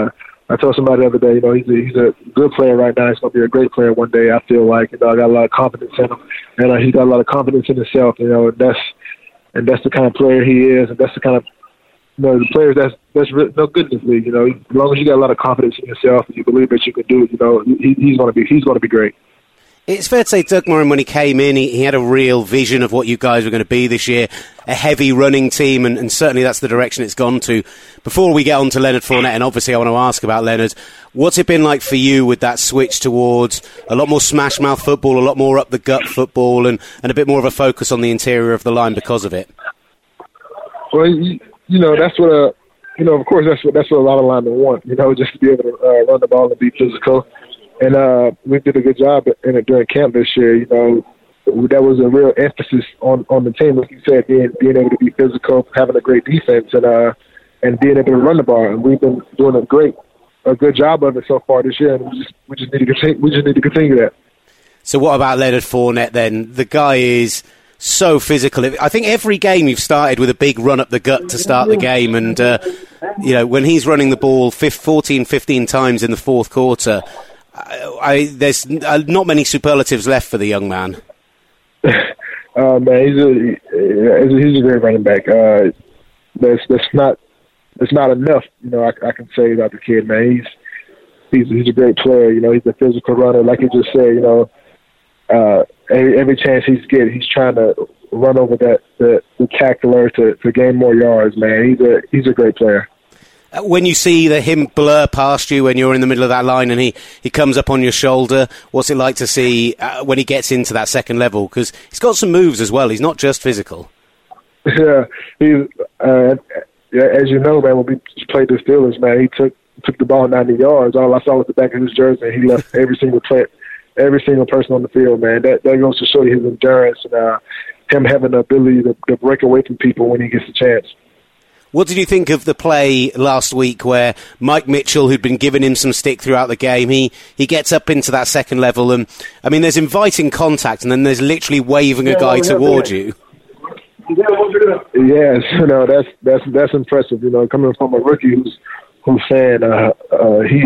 I told somebody the other day, he's a good player right now. He's going to be a great player one day. I feel like, I got a lot of confidence in him, and he's got a lot of confidence in himself. And that's the kind of player he is, and that's the kind of the players that's no good in this league. As long as you got a lot of confidence in yourself and you believe that you can do it, he's going to be great.
It's fair to say Doug Moran, when he came in, he had a real vision of what you guys were going to be this year, a heavy running team, and certainly that's the direction it's gone to. Before we get on to Leonard Fournette, and obviously I want to ask about Leonard, what's it been like for you with that switch towards a lot more smash-mouth football, a lot more up-the-gut football, and a bit more of a focus on the interior of the line because of it?
Well, that's what of course that's what a lot of linemen want, just to be able to run the ball and be physical. And we did a good job during camp this year. That was a real emphasis on the team, like you said, being able to be physical, having a great defense, and being able to run the ball. And we've been doing a good job of it so far this year. And we just need to continue that. So
what about Leonard Fournette then? The guy is so physical. I think every game you've started with a big run up the gut to start the game, and when he's running the ball 15 times in the fourth quarter. There's not many superlatives left for the young man.
Man, he's a great running back. That's not enough. I can say about the kid, man. He's a great player. He's a physical runner, like you just said. Every chance he's getting, he's trying to run over the tackler to gain more yards. Man, he's a great player.
When you see him blur past you when you're in the middle of that line and he comes up on your shoulder, what's it like to see when he gets into that second level? Because he's got some moves as well. He's not just physical.
Yeah, as you know, man, when we played the Steelers, man, he took the ball 90 yards. All I saw was the back of his jersey, and he left every single person on the field, man. That goes to show you his endurance and him having the ability to break away from people when he gets a chance.
What did you think of the play last week where Mike Mitchell, who'd been giving him some stick throughout the game, he gets up into that second level and, there's inviting contact and then there's literally waving a guy towards you?
Yes, that's impressive, coming from a rookie who's saying he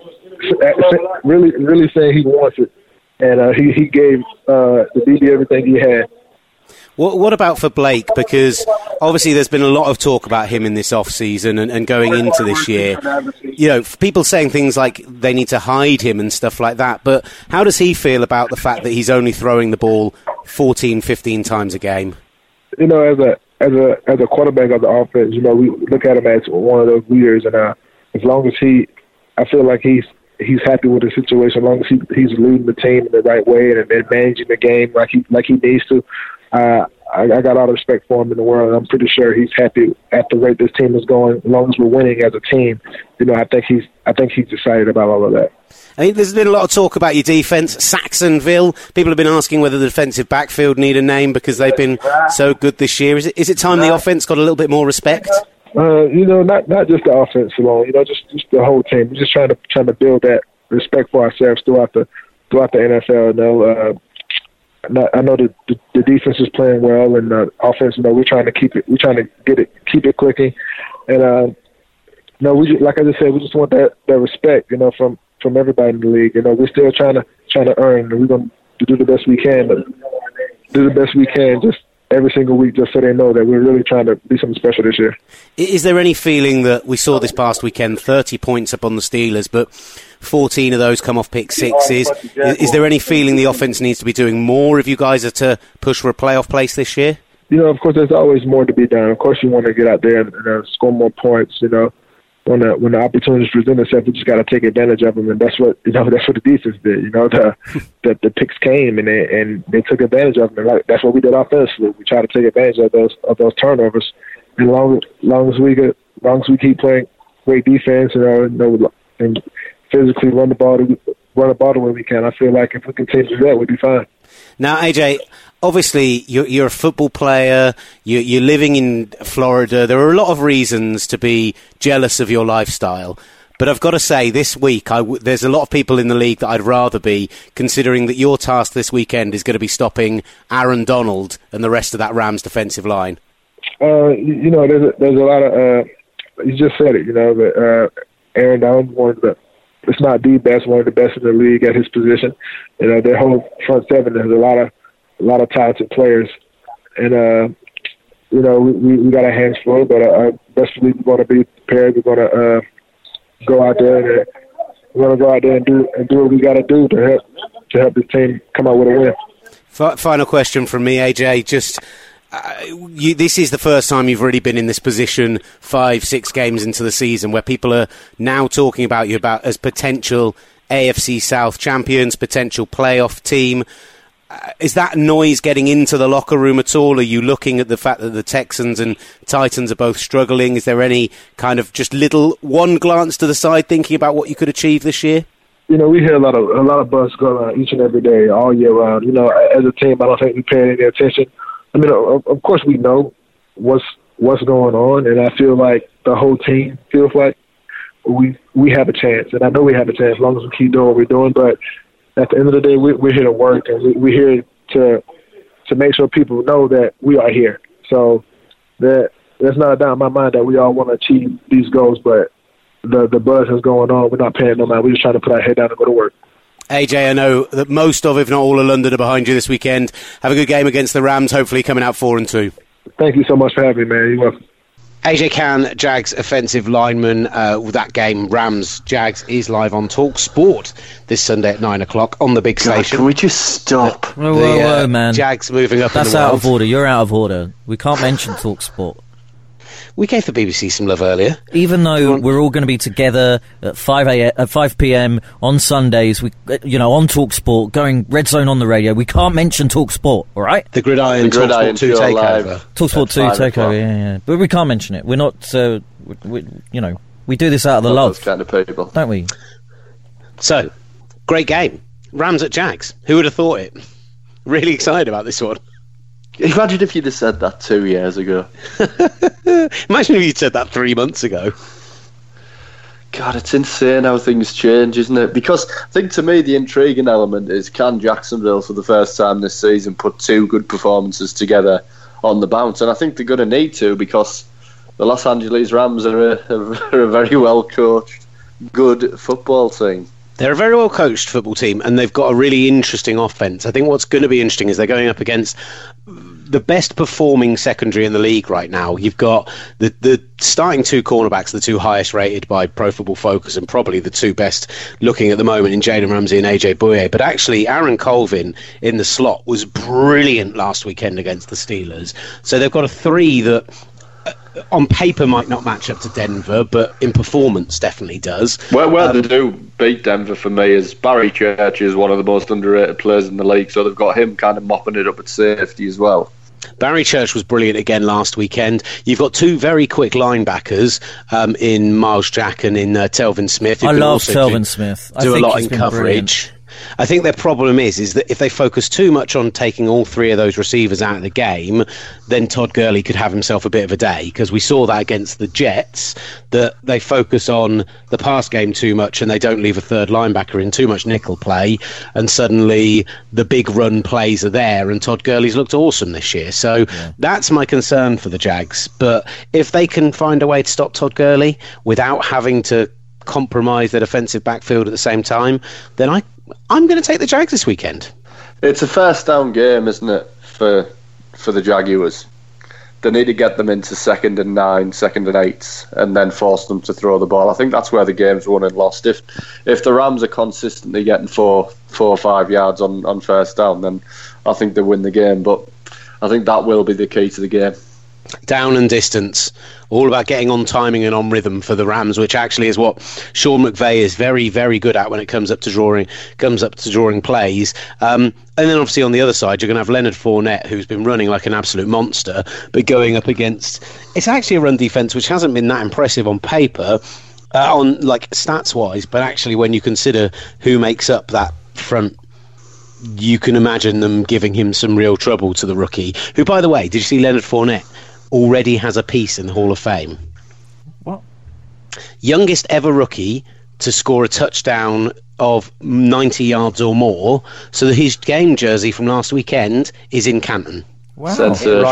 really saying he wants it. And he gave the DB everything he had.
What about for Blake? Because obviously there's been a lot of talk about him in this off-season and going into this year. People saying things like they need to hide him and stuff like that. But how does he feel about the fact that he's only throwing the ball 14, 15 times a game?
As a quarterback of the offense, we look at him as one of those leaders. And as long as I feel like he's happy with the situation, as long as he's leading the team in the right way and managing the game like he needs to. I got all the respect for him in the world, and I'm pretty sure he's happy at the rate this team is going. As long as we're winning as a team, I think he's excited about all of that.
There's been a lot of talk about your defence, Saxonville. People have been asking whether the defensive backfield need a name because they've been so good this year. Is it time the offense got a little bit more respect?
Not just the offense alone. Just the whole team. We're just trying to build that respect for ourselves throughout the NFL. I know the defense is playing well, and the offense. We're trying to keep it clicking, and like I just said, we just want that respect, from everybody in the league. We're still trying to earn, and we're going to do the best we can. Just every single week, just so they know that we're really trying to do something special this year.
Is there any feeling that we saw this past weekend, 30 points up on the Steelers, but 14 of those come off pick sixes? Is there any feeling the offense needs to be doing more if you guys are to push for a playoff place this year?
Of course, there's always more to be done. Of course, you want to get out there and score more points. When the opportunities present themselves, we just got to take advantage of them, and that's what the defense did. The picks came and they took advantage of them. And that's what we did offensively. We tried to take advantage of those turnovers. And long as we keep playing great defense, and physically run the ball the way we can, I feel like if we continue to do that, we'll be fine.
Now, AJ, obviously you're a football player. You're living in Florida. There are a lot of reasons to be jealous of your lifestyle. But I've got to say, this week, there's a lot of people in the league that I'd rather be, considering that your task this weekend is going to be stopping Aaron Donald and the rest of that Rams defensive line.
There's a lot of. You just said it. Aaron Donald, it's not the best, one of the best in the league at his position. Their whole front seven has a lot of talented players, and we got our hands full. But best believe we're going to be prepared. We're going to go out there and do what we got to do to help this team come out with a win.
Final question from me, AJ. Just this is the first time you've really been in this position 5-6 games into the season where people are now talking about you as potential AFC South champions, potential playoff team. Is that noise getting into the locker room at all? Are you looking at the fact that the Texans and Titans are both struggling? Is there any kind of just little one glance to the side thinking about what you could achieve this year?
We hear a lot of buzz going on each and every day, all year round. As a team, I don't think we pay any attention. I mean, of course we know what's going on, and I feel like the whole team feels like we have a chance, and I know we have a chance as long as we keep doing what we're doing. But at the end of the day, we're here to work, and we're here to make sure people know that we are here. So there's not a doubt in my mind that we all want to achieve these goals, but the buzz is going on. We're not paying no mind. We're just trying to put our head down and go to work.
AJ, I know that most of, if not all, of London are behind you this weekend. Have a good game against the Rams, hopefully coming out 4-2.
Thank you so much for having me, man. You're welcome.
AJ Cann, Jags offensive lineman. That game, Rams-Jags, is live on Talk Sport this Sunday at 9 o'clock on the big station.
Can we just stop?
Whoa, man.
Jags moving up
That's
in the world.
out of order. You're out of order. We can't mention Talk Sport.
We gave the BBC some love earlier.
Even though we're all going to be together at 5 p.m. on Sundays, on Talk Sport, going Red Zone on the radio, we can't mention Talk Sport, all right?
The Gridiron Talk Sport 2 takeover.
Talk Sport 2 takeover, yeah. But we can't mention it. We're not, we do this out of the love.
Those kind of people.
Don't we?
So, great game. Rams at Jags. Who would have thought it? Really excited about this one.
Imagine if you'd have said that 2 years ago.
Imagine if you'd said that 3 months ago.
God, it's insane how things change, isn't it? Because I think to me the intriguing element is, can Jacksonville for the first time this season put two good performances together on the bounce? And I think they're going to need to, because the Los Angeles Rams are a very well coached, good football team.
They're a very well coached football team, and they've got a really interesting offense. I think what's going to be interesting is they're going up against the best performing secondary in the league right now. You've got the starting two cornerbacks, the two highest rated by Pro Football Focus, and probably the two best looking at the moment in Jalen Ramsey and AJ Bouye. But actually, Aaron Colvin in the slot was brilliant last weekend against the Steelers. So they've got a three that on paper might not match up to Denver, but in performance definitely does.
Where they do beat Denver for me is Barry Church is one of the most underrated players in the league, so they've got him kind of mopping it up at safety as well.
Barry Church was brilliant again last weekend. You've got two very quick linebackers in Miles Jack and in Telvin Smith.
I love Telvin Smith.
Do a lot in coverage. Brilliant. I think their problem is that if they focus too much on taking all three of those receivers out of the game, then Todd Gurley could have himself a bit of a day, because we saw that against the Jets, that they focus on the pass game too much and they don't leave a third linebacker in, too much nickel play, and suddenly the big run plays are there, and Todd Gurley's looked awesome this year. So that's my concern for the Jags. But if they can find a way to stop Todd Gurley without having to compromise their defensive backfield at the same time, then I'm going to take the Jags this weekend.
It's a first down game, isn't it, for the Jaguars? They need to get them into 2nd and 9, 2nd and 8, and then force them to throw the ball. I think that's where the game's won and lost. If the Rams are consistently getting 4 or 5 yards on first down, then I think they win the game. But I think that will be the key to the game.
Down and distance, all about getting on timing and on rhythm for the Rams, which actually is what Sean McVay is very, very good at when it comes up to drawing plays. And then obviously on the other side, you're going to have Leonard Fournette, who's been running like an absolute monster, but going up against, it's actually a run defense which hasn't been that impressive on paper, on like stats wise, but actually when you consider who makes up that front, you can imagine them giving him some real trouble to the rookie, who, by the way, did you see Leonard Fournette already has a piece in the Hall of Fame?
What?
Youngest ever rookie to score a touchdown of 90 yards or more, so that his game jersey from last weekend is in Canton.
Wow.
Sensational.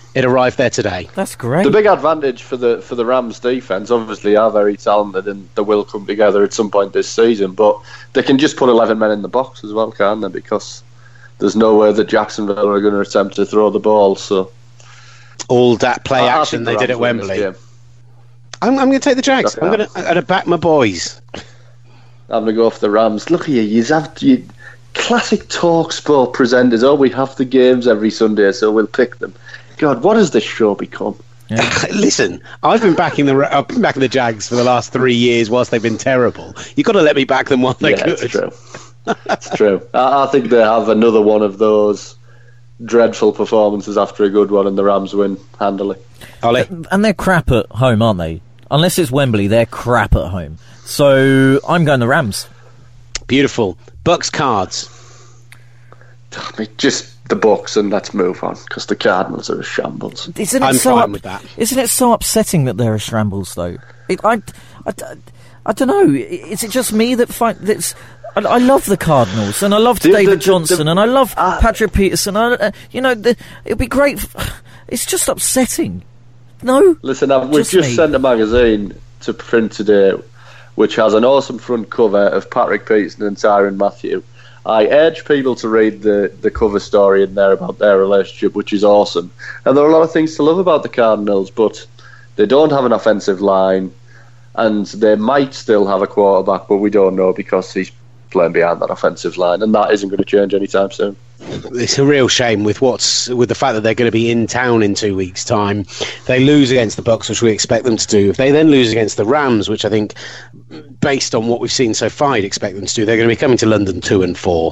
It arrived there today.
That's great.
The big advantage for the Rams defense, obviously, are very talented and they will come together at some point this season. But they can just put 11 men in the box as well, can't they? Because there's no way that Jacksonville are going to attempt to throw the ball. So
all that play action they did at Wembley. I'm going to take the Jags. I'm going to back my boys.
I'm going to go for the Rams. Look at you have classic TalkSport presenters. Oh, we have the games every Sunday, so we'll pick them. God, what has this show become?
Yeah. Listen, I've been backing the Jags for the last 3 years whilst they've been terrible. You've got to let me back them while they're good.
It's true. It's true. I think they have another one of those dreadful performances after a good one, and the Rams win handily.
Ollie.
And they're crap at home, aren't they? Unless it's Wembley, they're crap at home. So I'm going the Rams.
Beautiful. Bucks Cards.
I mean, just the Bucks, and let's move on, because the Cardinals are a shambles.
I'm fine with that.
Isn't it so upsetting that they're a shambles, though? I don't know. Is it just me that's... I love the Cardinals, and I love David Johnson, and I love Patrick Peterson. It'd be great. It's just upsetting. No?
Listen, we've just sent a magazine to print today, which has an awesome front cover of Patrick Peterson and Tyrann Mathieu. I urge people to read the cover story in there about their relationship, which is awesome. And there are a lot of things to love about the Cardinals, but they don't have an offensive line, and they might still have a quarterback, but we don't know because he's playing behind that offensive line, and that isn't going to change anytime soon.
It's a real shame with the fact that they're going to be in town in 2 weeks' time. They lose against the Bucks, which we expect them to do. If they then lose against the Rams, which I think, based on what we've seen so far, I'd expect them to do, they're going to be coming to London 2-5.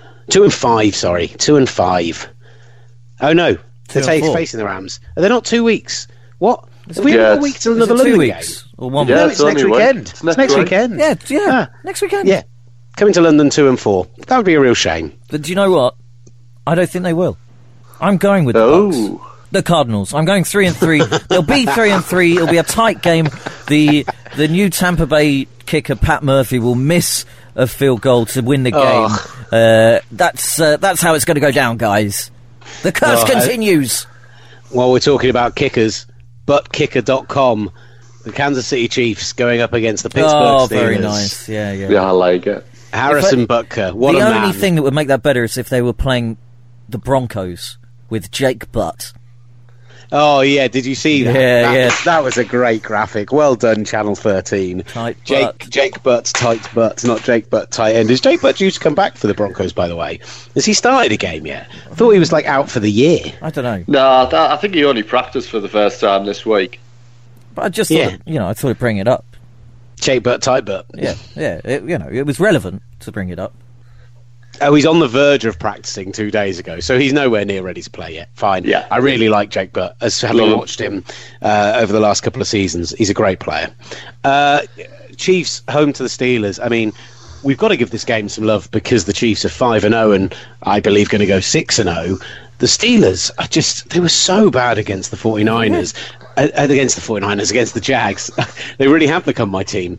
2-5. Oh no, they're facing the Rams. Are they not 2 weeks? What? Have we got a week till another London 2 weeks game?
Or 1
week?
No,
it's next weekend. It's next weekend.
Yeah, next weekend.
Yeah, coming to London 2-4. That would be a real shame.
But do you know what? I don't think they will. I'm going with the Bucks. The Cardinals. I'm going 3-3. They'll be 3-3. It'll be a tight game. The new Tampa Bay kicker Pat Murphy will miss a field goal to win the game. That's how it's going to go down, guys. The curse continues.
While we're talking about kickers, buttkicker.com, the Kansas City Chiefs going up against the Pittsburgh Steelers.
Very nice. Yeah,
I like it.
Harrison Butker. What a man.
The only thing that would make that better is if they were playing the Broncos with Jake Butt.
Oh, yeah, did you see that?
Yeah.
That was a great graphic. Well done, Channel 13. Jake Butt's tight butt, not Jake Butt tight end. Is Jake Butt due to come back for the Broncos, by the way? Has he started a game yet? I thought he was, out for the year.
I don't know.
No, I think he only practiced for the first time this week.
But I just thought, I thought I'd bring it up.
Jake Butt, tight butt.
Yeah. It was relevant to bring it up.
Oh, he's on the verge of practicing 2 days ago, so he's nowhere near ready to play yet. Fine. Yeah. I really like Jake Butt, as having watched him over the last couple of seasons. He's a great player. Chiefs home to the Steelers. I mean, we've got to give this game some love because the Chiefs are 5-0 and I believe going to go 6-0. The Steelers they were so bad against the 49ers. Against the Jags. They really have become my team.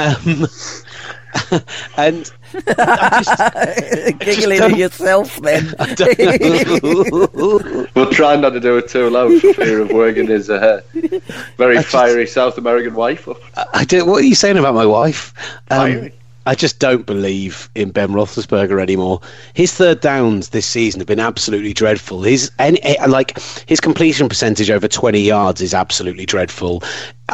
And
giggling at yourself then.
We'll try not to do it too loud for fear of working his very fiery South American wife up.
What are you saying about my wife? I just don't believe in Ben Roethlisberger anymore. His third downs this season have been absolutely dreadful. His completion percentage over 20 yards is absolutely dreadful.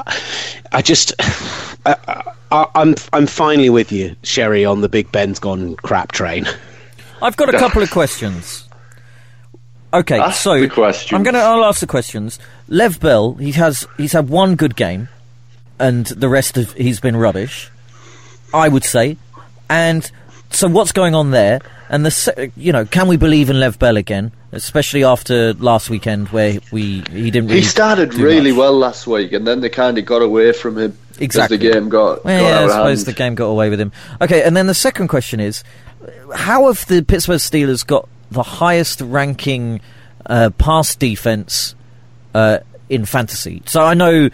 I'm finally with you, Sherry, on the Big Ben's gone crap train.
I've got a couple of questions. Okay, I'll ask the questions. Lev Bell, he's had one good game, and the rest of he's been rubbish, I would say. And so what's going on there? And can we believe in Lev Bell again, especially after last weekend where he didn't really.
He started really well last week, and then they kind of got away from him.
Exactly.
As the game got out of
I suppose
hand.
the game got away with him. Okay, and then the second question is, how have the Pittsburgh Steelers got the highest ranking pass defense in fantasy? So I know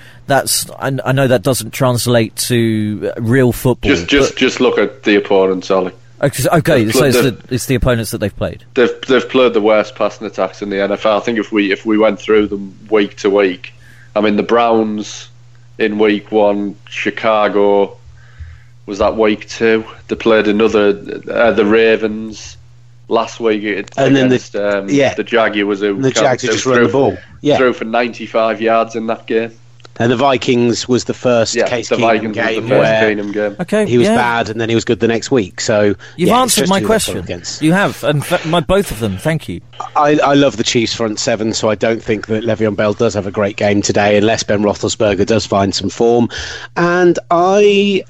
that doesn't translate to real football.
Just look at the opponents, Ollie.
Okay, so it's the opponents that they've played.
They've played the worst passing attacks in the NFL. I think if we went through them week to week, I mean, the Browns in week 1, Chicago was that week 2. They played the Ravens last week against the Jaguars.
The Jags just run the ball. Yeah,
threw for 95 yards in that game.
And the Vikings was the first Case Keenum game where he was bad and then he was good the next week. So
you've answered my question. You have, and both of them. Thank you.
I love the Chiefs front seven, so I don't think that Le'Veon Bell does have a great game today, unless Ben Roethlisberger does find some form. And I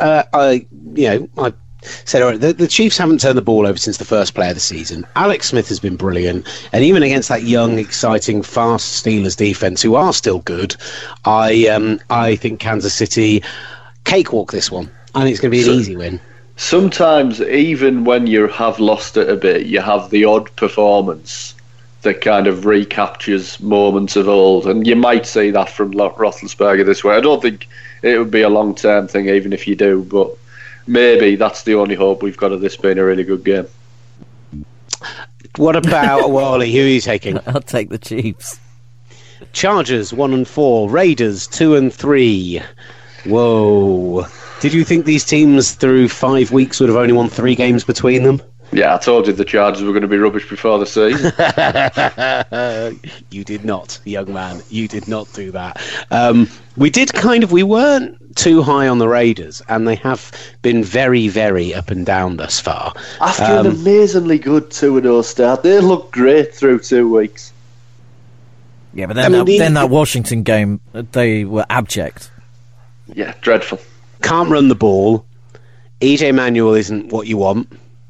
said, all right, the Chiefs haven't turned the ball over since the first play of the season. Alex Smith has been brilliant, and even against that young, exciting, fast Steelers defense, who are still good, I think Kansas City cakewalk this one. I think it's going to be an easy win.
Sometimes, even when you have lost it a bit, you have the odd performance that kind of recaptures moments of old, and you might see that from Roethlisberger this way. I don't think it would be a long-term thing, even if you do, but maybe that's the only hope we've got of this being a really good game.
What about Wally? Who are you taking?
I'll take the Chiefs.
Chargers 1-4, Raiders 2-3. Whoa! Did you think these teams through 5 weeks would have only won 3 games between them?
Yeah, I told you the Chargers were going to be rubbish before the season.
You did not, young man. You did not do that. We weren't too high on the Raiders, and they have been very, very up and down thus far.
After an amazingly good 2-0 start, they look great through 2 weeks.
Yeah, but then that Washington game, they were abject.
Yeah, dreadful.
Can't run the ball. EJ Manuel isn't what you want.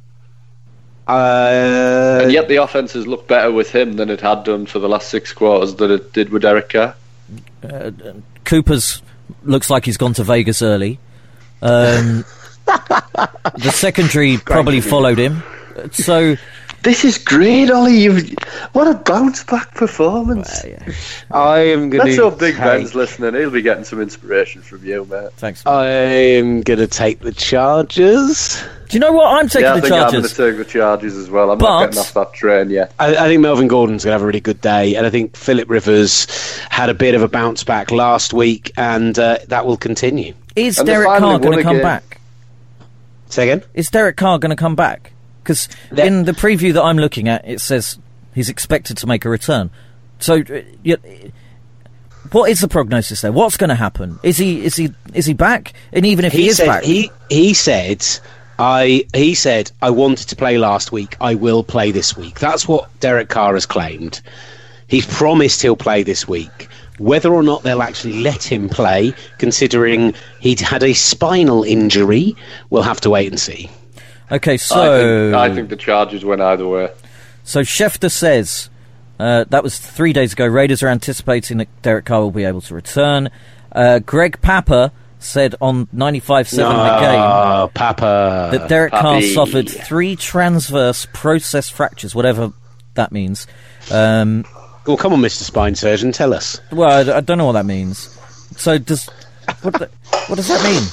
And yet the offense has looked better with him than it had done for the last 6 quarters that it did with Derek Carr.
Cooper's looks like he's gone to Vegas early. The secondary probably followed him. So
this is great, Ollie. What a bounce back performance.
I am going to.
Let's hope Big Ben's listening. He'll be getting some inspiration from you, mate.
Thanks.
I am going to take the Chargers.
Do you know what? I'm taking the Chargers.
I'm going to take the Chargers as well. I'm not getting off that train yet.
I think Melvin Gordon's going to have a really good day, and I think Phillip Rivers had a bit of a bounce back last week, and that will continue.
Is Derek Carr going to come back?
Say again?
Is Derek Carr going to come back? Because in the preview that I'm looking at, it says he's expected to make a return. So, what is the prognosis there? What's going to happen? Is he back? And even if he is back,
he said, I wanted to play last week. I will play this week. That's what Derek Carr has claimed. He's promised he'll play this week. Whether or not they'll actually let him play, considering he'd had a spinal injury, we'll have to wait and see.
Okay, so
I think the Chargers win either way.
So Schefter says that was 3 days ago. Raiders are anticipating that Derek Carr will be able to return. Greg Papa said on 95.7 The Game
Papa,
that Derek Carr suffered 3 transverse process fractures, whatever that means.
Well, come on, Mr. Spine Surgeon, tell us.
Well, I don't know what that means. So what does that mean?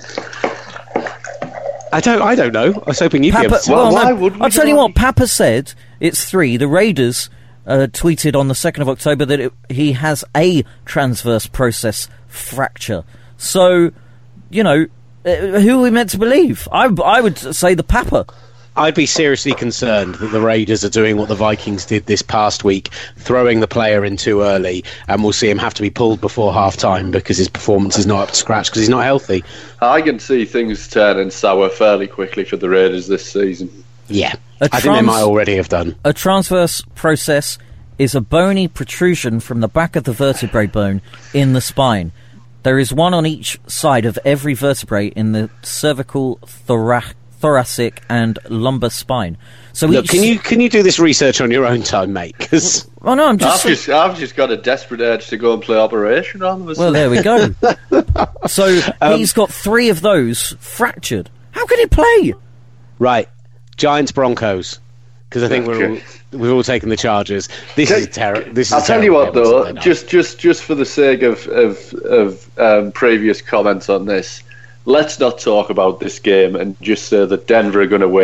I don't know. I was hoping you'd be able to.
Why would we?
I'll tell you what, Papa said it's 3. The Raiders tweeted on the 2nd of October that he has a transverse process fracture. So, who are we meant to believe? I would say the Papa.
I'd be seriously concerned that the Raiders are doing what the Vikings did this past week, throwing the player in too early, and we'll see him have to be pulled before half-time because his performance is not up to scratch because he's not healthy.
I can see things turning sour fairly quickly for the Raiders this season.
Yeah, I think they might already have done.
A transverse process is a bony protrusion from the back of the vertebrae bone in the spine. There is one on each side of every vertebrae in the cervical, thoracic and lumbar spine. So
look, can you do this research on your own time, mate? Because
I've just got a desperate urge to go and play Operation on them.
Well, there we go. So he's got 3 of those fractured. How can he play?
Right, Giants Broncos. Because I think we've all taken the Chargers. This is terrible.
I'll tell you what, though, just for the sake of previous comments on this. Let's not talk about this game and just say that Denver are going to win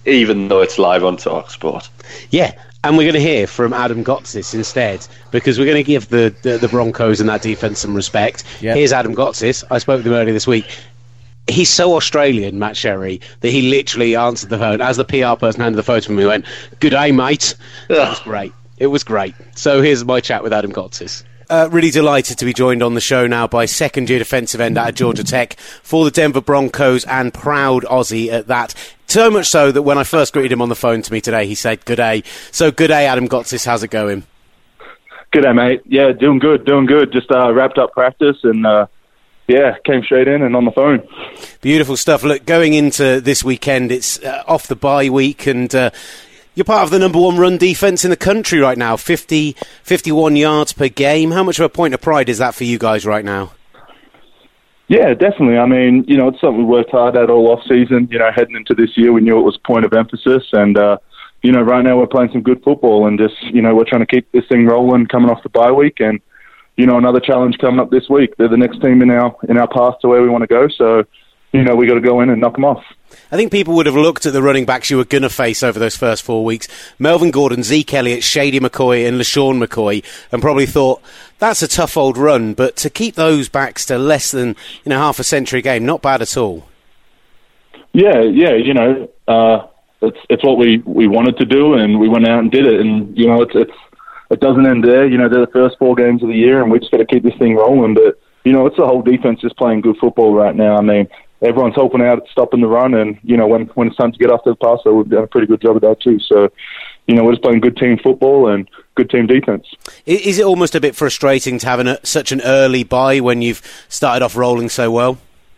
even though it's live on TalkSport.
Yeah, and we're going to hear from Adam Gotsis instead, because we're going to give the Broncos and that defence some respect. Yep. Here's Adam Gotsis. I spoke with him earlier this week. He's so Australian, Matt Sherry, that he literally answered the phone. As the PR person handed the phone to me, he went, "Good day, mate." That was great. It was great. So here's my chat with Adam Gotsis. Really delighted to be joined on the show now by second-year defensive end out of Georgia Tech for the Denver Broncos, and proud Aussie at that. So much so that when I first greeted him on the phone to me today, he said, "Good day." So good day, Adam Gotsis. How's it going?
Good day, mate. Yeah, doing good. Just wrapped up practice and, came straight in and on the phone.
Beautiful stuff. Look, going into this weekend, it's off the bye week, and you're part of the number one run defence in the country right now, 51 yards per game. How much of a point of pride is that for you guys right now?
Yeah, definitely. I mean, it's something we worked hard at all off-season. Heading into this year, we knew it was a point of emphasis. And, right now we're playing some good football and just, we're trying to keep this thing rolling coming off the bye week. And, another challenge coming up this week. They're the next team in our path to where we want to go. So, we got to go in and knock them off.
I think people would have looked at the running backs you were going to face over those first 4 weeks, Melvin Gordon, Zeke Elliott, Shady McCoy and LaShawn McCoy, and probably thought, that's a tough old run, but to keep those backs to less than half a century a game, not bad at all.
Yeah, it's what we wanted to do, and we went out and did it, and, it doesn't end there. They're the first 4 games of the year, and we just got to keep this thing rolling, but, it's the whole defense just playing good football right now. I mean, everyone's helping out at stopping the run, and, when it's time to get after the passer, we've done a pretty good job of that too. So, we're just playing good team football and good team defense.
Is it almost a bit frustrating to have such an early bye when you've started off rolling so well?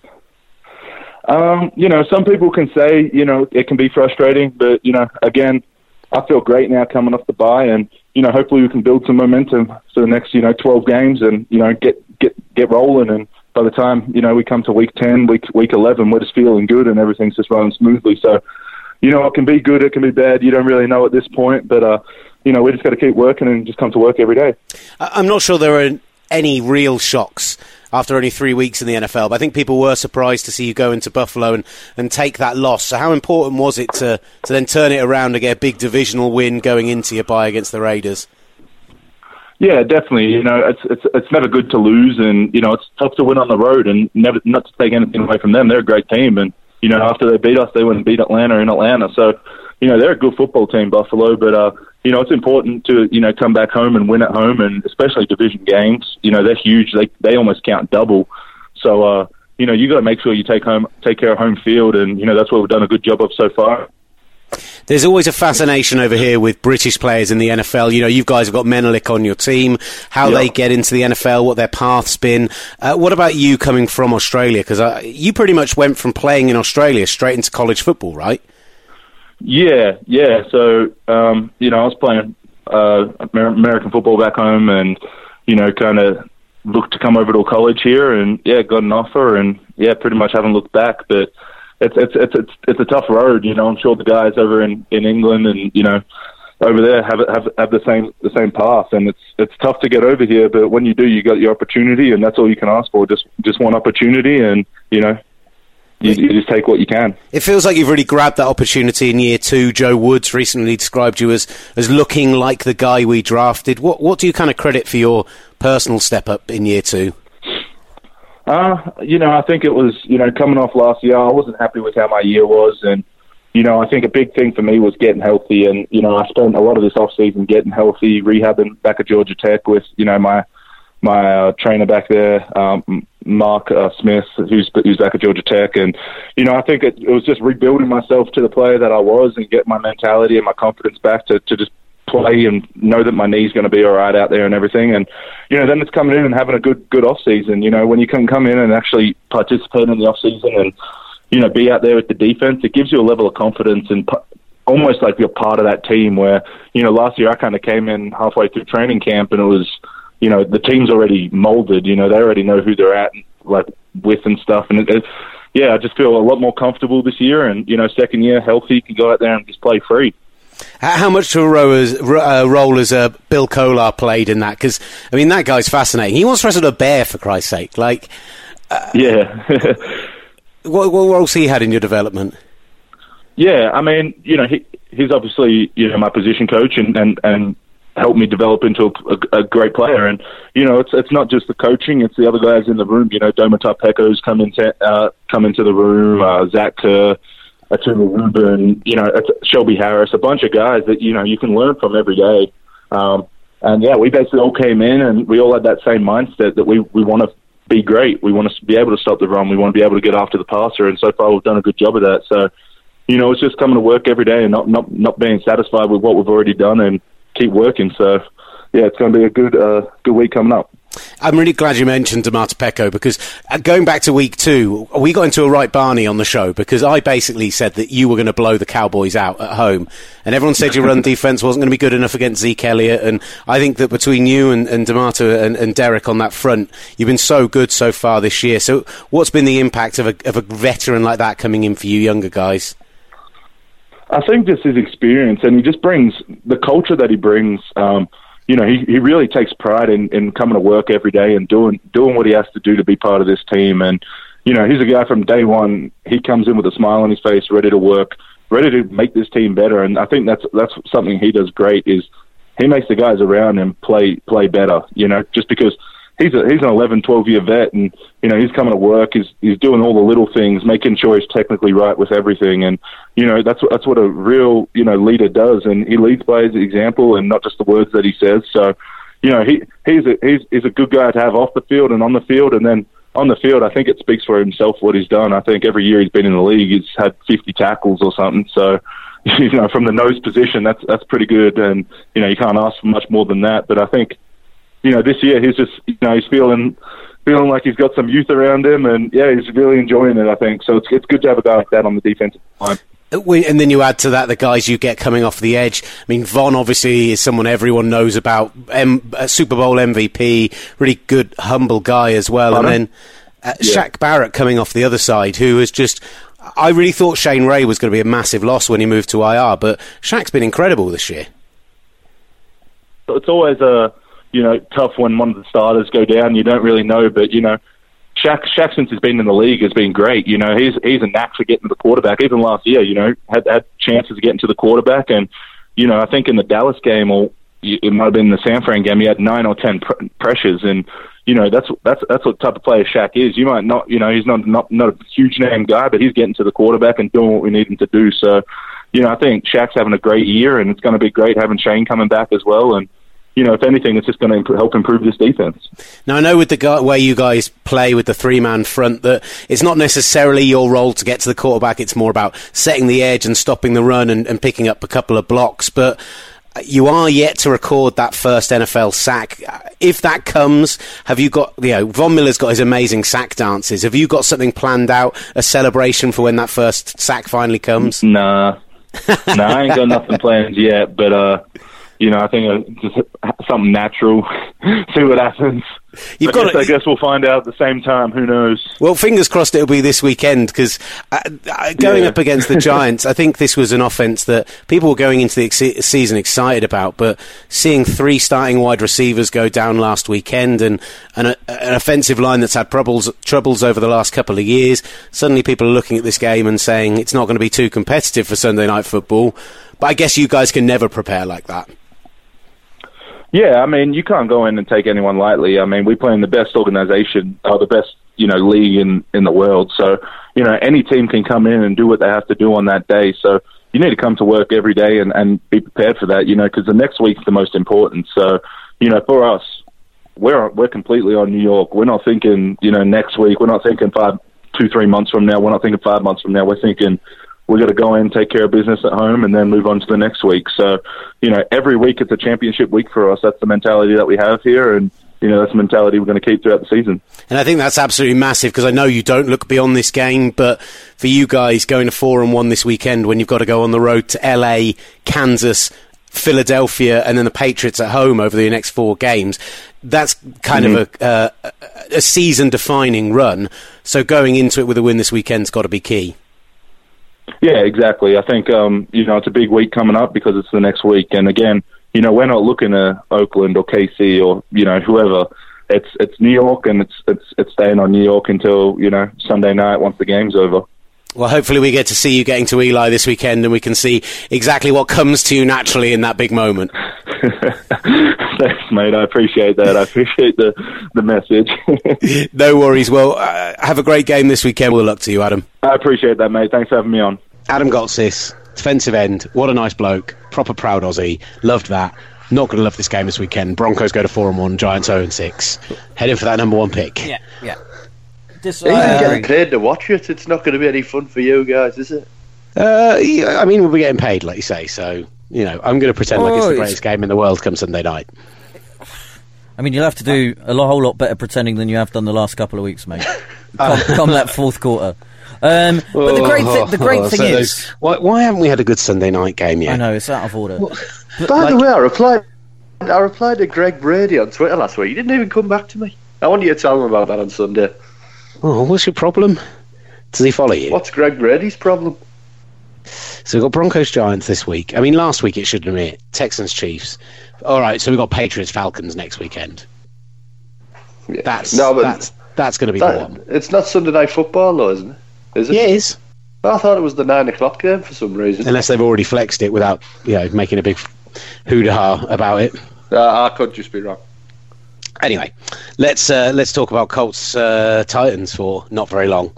Some people can say, it can be frustrating, but, again, I feel great now coming off the bye, and, hopefully we can build some momentum for the next, 12 games and, get rolling. And by the time, we come to week 10, week 11, we're just feeling good and everything's just running smoothly. So, it can be good, it can be bad. You don't really know at this point, but, we just got to keep working and just come to work every day.
I'm not sure there are any real shocks after only 3 weeks in the NFL, but I think people were surprised to see you go into Buffalo and take that loss. So how important was it to then turn it around and get a big divisional win going into your bye against the Raiders?
Yeah, definitely. It's never good to lose, and it's tough to win on the road, and never not to take anything away from them. They're a great team, and after they beat us, they went and beat Atlanta in Atlanta. So they're a good football team, Buffalo. But it's important to come back home and win at home, and especially division games. They're huge. They almost count double. So you got to make sure you take care of home field, and that's what we've done a good job of so far.
There's always a fascination over here with British players in the NFL. You guys have got Menelik on your team, how they get into the NFL, what their path's been. What about you coming from Australia? Because you pretty much went from playing in Australia straight into college football, right?
Yeah. So, I was playing American football back home and, kind of looked to come over to a college here and, got an offer and, pretty much haven't looked back. But it's a tough road, I'm sure the guys over in England and over there have the same path, and it's tough to get over here. But when you do, you got your opportunity, and that's all you can ask for. Just one opportunity, and you just take what you can. It
feels like you've really grabbed that opportunity in year 2. Joe Woods recently described you as looking like the guy we drafted. What do you kind of credit for your personal step up in year 2?
I think it was, coming off last year, I wasn't happy with how my year was. And, I think a big thing for me was getting healthy. And, I spent a lot of this off-season getting healthy, rehabbing back at Georgia Tech with, my trainer back there, Mark Smith, who's back at Georgia Tech. And, I think it was just rebuilding myself to the player that I was and get my mentality and my confidence back to just play and know that my knee's going to be all right out there and everything. And, then it's coming in and having a good off season. When you can come in and actually participate in the off season and, be out there with the defense, it gives you a level of confidence and almost like you're part of that team where, last year I kind of came in halfway through training camp and it was, the team's already molded, they already know who they're at, like with and stuff. And I just feel a lot more comfortable this year and, second year healthy, can go out there and just play free.
How much of a role has Bill Kolar played in that? Because, that guy's fascinating. He once wrestled a bear, for Christ's sake.
Yeah.
What roles he had in your development?
Yeah, I mean, he's obviously, my position coach and helped me develop into a great player. And, it's not just the coaching, it's the other guys in the room. Domata Pecco's come into the room, Zach Kerr, Atuma Rubin, Shelby Harris, a bunch of guys that, you can learn from every day. And yeah, we basically all came in and we all had that same mindset that we want to be great. We want to be able to stop the run. We want to be able to get after the passer. And so far we've done a good job of that. So, it's just coming to work every day and not being satisfied with what we've already done and keep working. So yeah, it's going to be a good week coming up.
I'm really glad you mentioned Domata Pecco, because going back to week 2, we got into a right Barney on the show because I basically said that you were going to blow the Cowboys out at home, and everyone said your run defense wasn't going to be good enough against Zeke Elliott. And I think that between you and Domata and Derek on that front, you've been so good so far this year. So what's been the impact of a veteran like that coming in for you younger guys?
I think just his experience, and he just brings the culture that he brings. He really takes pride in coming to work every day and doing what he has to do to be part of this team. And, he's a guy from day one. He comes in with a smile on his face, ready to work, ready to make this team better. And I think that's something he does great, is he makes the guys around him play better, just because he's an 11, 12-year vet, and, he's coming to work, he's doing all the little things, making sure he's technically right with everything. And, that's what a real, leader does. And he leads by his example and not just the words that he says. So, he's a good guy to have off the field and on the field. And then on the field, I think it speaks for himself what he's done. I think every year he's been in the league, he's had 50 tackles or something. So, from the nose position, that's pretty good. And, you can't ask for much more than that. But I think, this year he's just, he's feeling like he's got some youth around him, and yeah, he's really enjoying it, I think. So it's good to have a guy like that on the defensive line.
And then you add to that the guys you get coming off the edge. I mean, Von obviously is someone everyone knows about, Super Bowl MVP, really good, humble guy as well. And then Shaq Barrett coming off the other side, who is just... I really thought Shane Ray was going to be a massive loss when he moved to IR, but Shaq's been incredible this year.
It's always tough when one of the starters go down. You don't really know, but Shaq since he's been in the league has been great. He's a knack for getting to the quarterback. Even last year, had chances of getting to the quarterback, and I think in the Dallas game, or it might have been the San Fran game, he had 9 or 10 pressures, and that's what type of player Shaq is. You might not, he's not a huge name guy, but he's getting to the quarterback and doing what we need him to do. So, I think Shaq's having a great year, and it's going to be great having Shane coming back as well. And if anything, it's just going to help improve this defense. Now,
I know with the way you guys play with the 3-man front, that it's not necessarily your role to get to the quarterback. It's more about setting the edge and stopping the run and picking up a couple of blocks. But you are yet to record that first NFL sack. If that comes, have you got, Von Miller's got his amazing sack dances. Have you got something planned out, a celebration for when that first sack finally comes?
Nah, I ain't got nothing planned yet, but... I think just something natural. See what happens. I guess we'll find out at the same time. Who knows?
Well, fingers crossed it'll be this weekend, because going up against the Giants, I think this was an offense that people were going into the season excited about, but seeing 3 starting wide receivers go down last weekend and an offensive line that's had troubles over the last couple of years, suddenly people are looking at this game and saying it's not going to be too competitive for Sunday Night Football. But I guess you guys can never prepare like that.
Yeah, I mean, you can't go in and take anyone lightly. I mean, we play in the best organization, or the best, league in the world. So, any team can come in and do what they have to do on that day. So you need to come to work every day and be prepared for that, because the next week's the most important. So, for us, we're completely on New York. We're not thinking, next week. We're not thinking 2-3 months from now. We're not thinking 5 months from now. We're thinking, we've got to go in, take care of business at home, and then move on to the next week. So, every week it's a championship week for us. That's the mentality that we have here, and, that's the mentality we're going to keep throughout the season.
And I think that's absolutely massive, because I know you don't look beyond this game, but for you guys going to 4-1 this weekend when you've got to go on the road to LA, Kansas, Philadelphia, and then the Patriots at home over the next 4 games, that's kind of a season-defining run. So going into it with a win this weekend's got to be key.
Yeah, exactly. I think, it's a big week coming up because it's the next week. And again, we're not looking at Oakland or KC or, whoever. It's New York, and it's staying on New York until, Sunday night once the game's over.
Well, hopefully we get to see you getting to Ely this weekend and we can see exactly what comes to you naturally in that big moment.
Thanks, mate. I appreciate that. I appreciate the message.
No worries. Well, have a great game this weekend. We'll look to you, Adam.
I appreciate that, mate. Thanks for having me on.
Adam Gotsis, defensive end. What a nice bloke. Proper proud Aussie. Loved that. Not going to love this game this weekend. Broncos go to 4-1, Giants 0-6. Heading for that number 1 pick.
Yeah.
He's getting paid to watch it. It's not going to be any fun for you guys, is it?
I mean, we'll be getting paid, like you say, so, I'm going to pretend like it's the greatest game in the world come Sunday night.
I mean, you'll have to do a whole lot better pretending than you have done the last couple of weeks, mate. Come that fourth quarter. But the great thing is...
Why haven't we had a good Sunday night game yet?
I know, it's out of order.
By the way, I replied to Greg Brady on Twitter last week. He didn't even come back to me. I want you to tell him about that on Sunday.
Oh, what's your problem? Does he follow you?
What's Greg Brady's problem?
So we've got Broncos Giants this week. I mean, last week it should admit Texans Chiefs. All right, so we've got Patriots Falcons next weekend.
Yeah.
That's going to be the one.
It's not Sunday Night Football, though, isn't it? Is it?
Yeah, it is.
I thought it was the 9 o'clock game for some reason.
Unless they've already flexed it without, making a big hoo-ha about it.
I could just be wrong.
Anyway, let's talk about Colts Titans for not very long.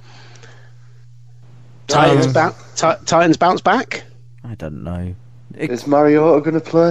Titans bounce back?
I don't know.
Is Mariota going to play?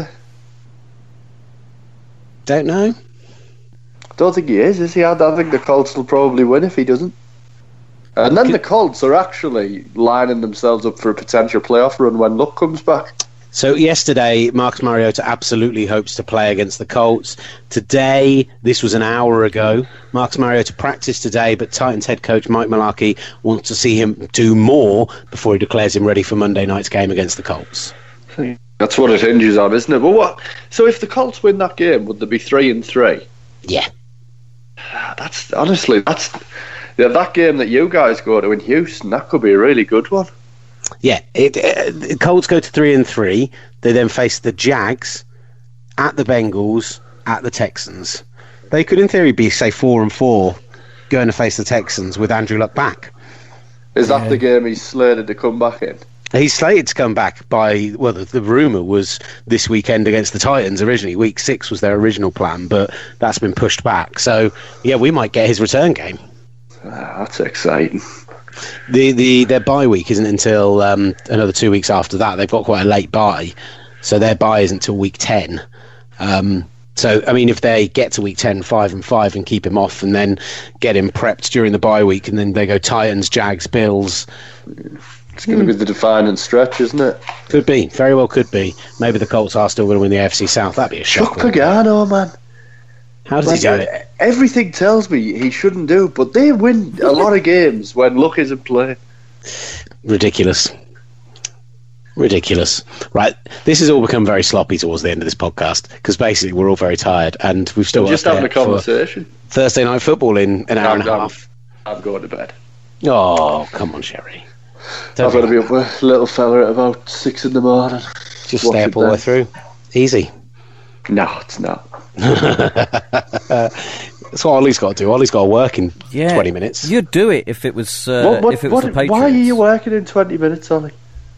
Don't know.
Don't think he is he? I think the Colts will probably win if he doesn't. And then the Colts are actually lining themselves up for a potential playoff run when Luck comes back.
So yesterday, Marcus Mariota absolutely hopes to play against the Colts. Today, this was an hour ago, Marcus Mariota practiced today, but Titans head coach Mike Mularkey wants to see him do more before he declares him ready for Monday night's game against the Colts.
That's what it hinges on, isn't it? But what? So if the Colts win that game, would there be 3-3?
Yeah.
That's honestly, that game that you guys go to in Houston, that could be a really good one.
Yeah, Colts go to 3-3. They then face the Jags, at the Bengals, at the Texans. They could, in theory, be, say, 4-4, going to face the Texans with Andrew Luck back.
Is that the game he's slated to come back in?
He's slated to come back by, well, the rumour was this weekend against the Titans originally. Week 6 was their original plan, but that's been pushed back. So, yeah, we might get his return game.
That's exciting.
Their bye week isn't until another 2 weeks after that. They've got quite a late bye, so their bye isn't until week 10. So, I mean, if they get to week 10, 5-5, and keep him off, and then get him prepped during the bye week, and then they go Titans, Jags, Bills.
It's going to be the defining stretch, isn't it?
Could be, very well could be. Maybe the Colts are still going to win the AFC South. That'd be a shock.
Chuck Pagano, man.
How does he do it?
Everything tells me he shouldn't do, but they win a lot of games when Luck isn't playing.
Ridiculous. Right, this has all become very sloppy towards the end of this podcast, because basically we're all very tired, and we've still got
just having a conversation.
Thursday night football in an hour and a half.
I'm going to bed.
Oh, come on, Sherry.
I've got to be up with a little fella at about 6 in the morning.
Just stay up all the way through. Easy.
No, it's not.
That's what Ollie's got to do. Ollie's got to work in 20 minutes.
You'd do it if it was the Patriots.
Why are you working in 20 minutes, Ollie?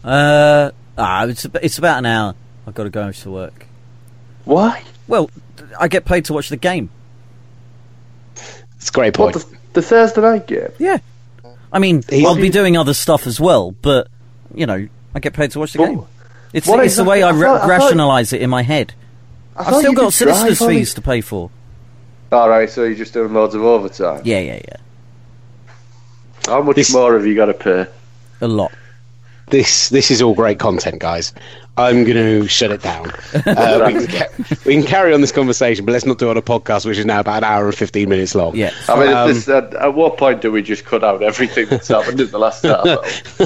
It's about an hour. I've got to go to work.
Why?
Well, I get paid to watch the game.
It's a great point.
What, the Thursday night game?
Yeah. I mean, I'll be doing other stuff as well, but, I get paid to watch the game. It's the way I rationalise it in my head. I've still got solicitors' fees to pay for.
Alright, so you're just doing loads of overtime?
Yeah.
How much more have you got to pay?
A lot.
This is all great content, guys. I'm going to shut it down. We can carry on this conversation, but let's not do it on a podcast, which is now about an hour and 15 minutes long.
Yeah.
I mean, at what point do we just cut out everything that's happened in the last hour?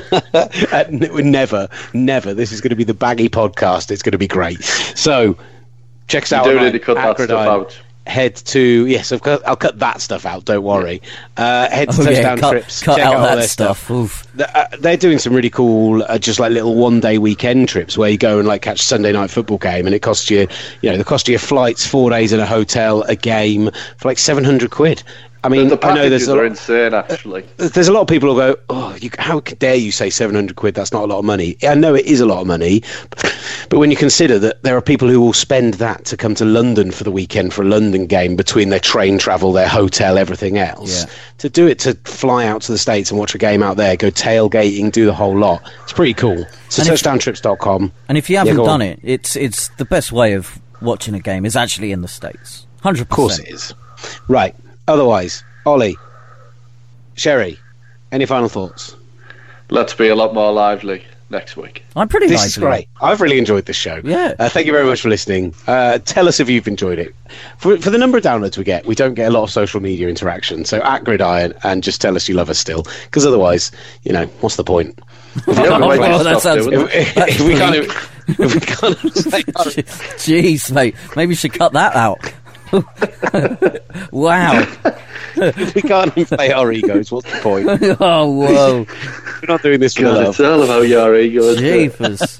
Never. This is going to be the baggy podcast. It's going to be great. So, check us out.
You do need to cut that stuff out.
Head to I'll cut that stuff out. Don't worry. Head to Touchdown Trips.
Cut
check
out that stuff. Oof.
They're doing some really cool, just like little one-day weekend trips where you go and like catch a Sunday night football game, and it costs you, they cost you flights, 4 days in a hotel, a game for like £700. I mean,
the
I know
packages are insane, actually.
There's a lot of people who go, oh, how dare you say 700 quid, that's not a lot of money. I know it is a lot of money, but when you consider that there are people who will spend that to come to London for the weekend for a London game between their train travel, their hotel, everything else, to do it, to fly out to the States and watch a game out there, go tailgating, do the whole lot, it's pretty cool. So touchdowntrips.com.
And if you haven't done it, it's the best way of watching a game is actually in the States. 100%.
Of course it is. Right. Otherwise, Ollie, Sherry, any final thoughts?
Let's be a lot more lively next week.
I'm pretty lively.
This is great. I've really enjoyed this show.
Yeah.
Thank you very much for listening. Tell us if you've enjoyed it. For the number of downloads we don't get a lot of social media interaction. So at Gridiron, and just tell us you love us still. Because otherwise, what's the point? If we can't say,
jeez, mate, maybe we should cut that out. Wow.
If we can't inflate our egos, what's the point?
Oh, whoa.
We're not doing this for love.
It's all about your egos.
Jeepers.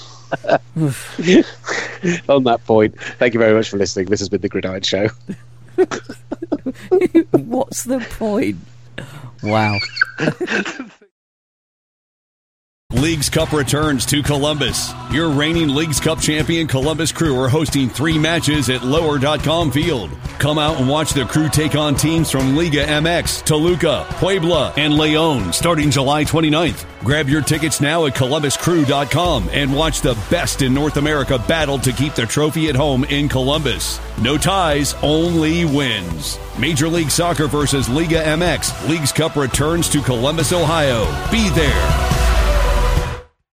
On that point, thank you very much for listening. This has been The Gridiron Show.
What's the point? Wow.
Leagues Cup returns to Columbus. Your reigning Leagues Cup champion Columbus Crew are hosting 3 matches at Lower.com Field. Come out and watch the Crew take on teams from Liga MX, Toluca, Puebla, and León starting July 29th. Grab your tickets now at ColumbusCrew.com and watch the best in North America battle to keep the trophy at home in Columbus. No ties, only wins. Major League Soccer versus Liga MX. Leagues Cup returns to Columbus, Ohio. Be there.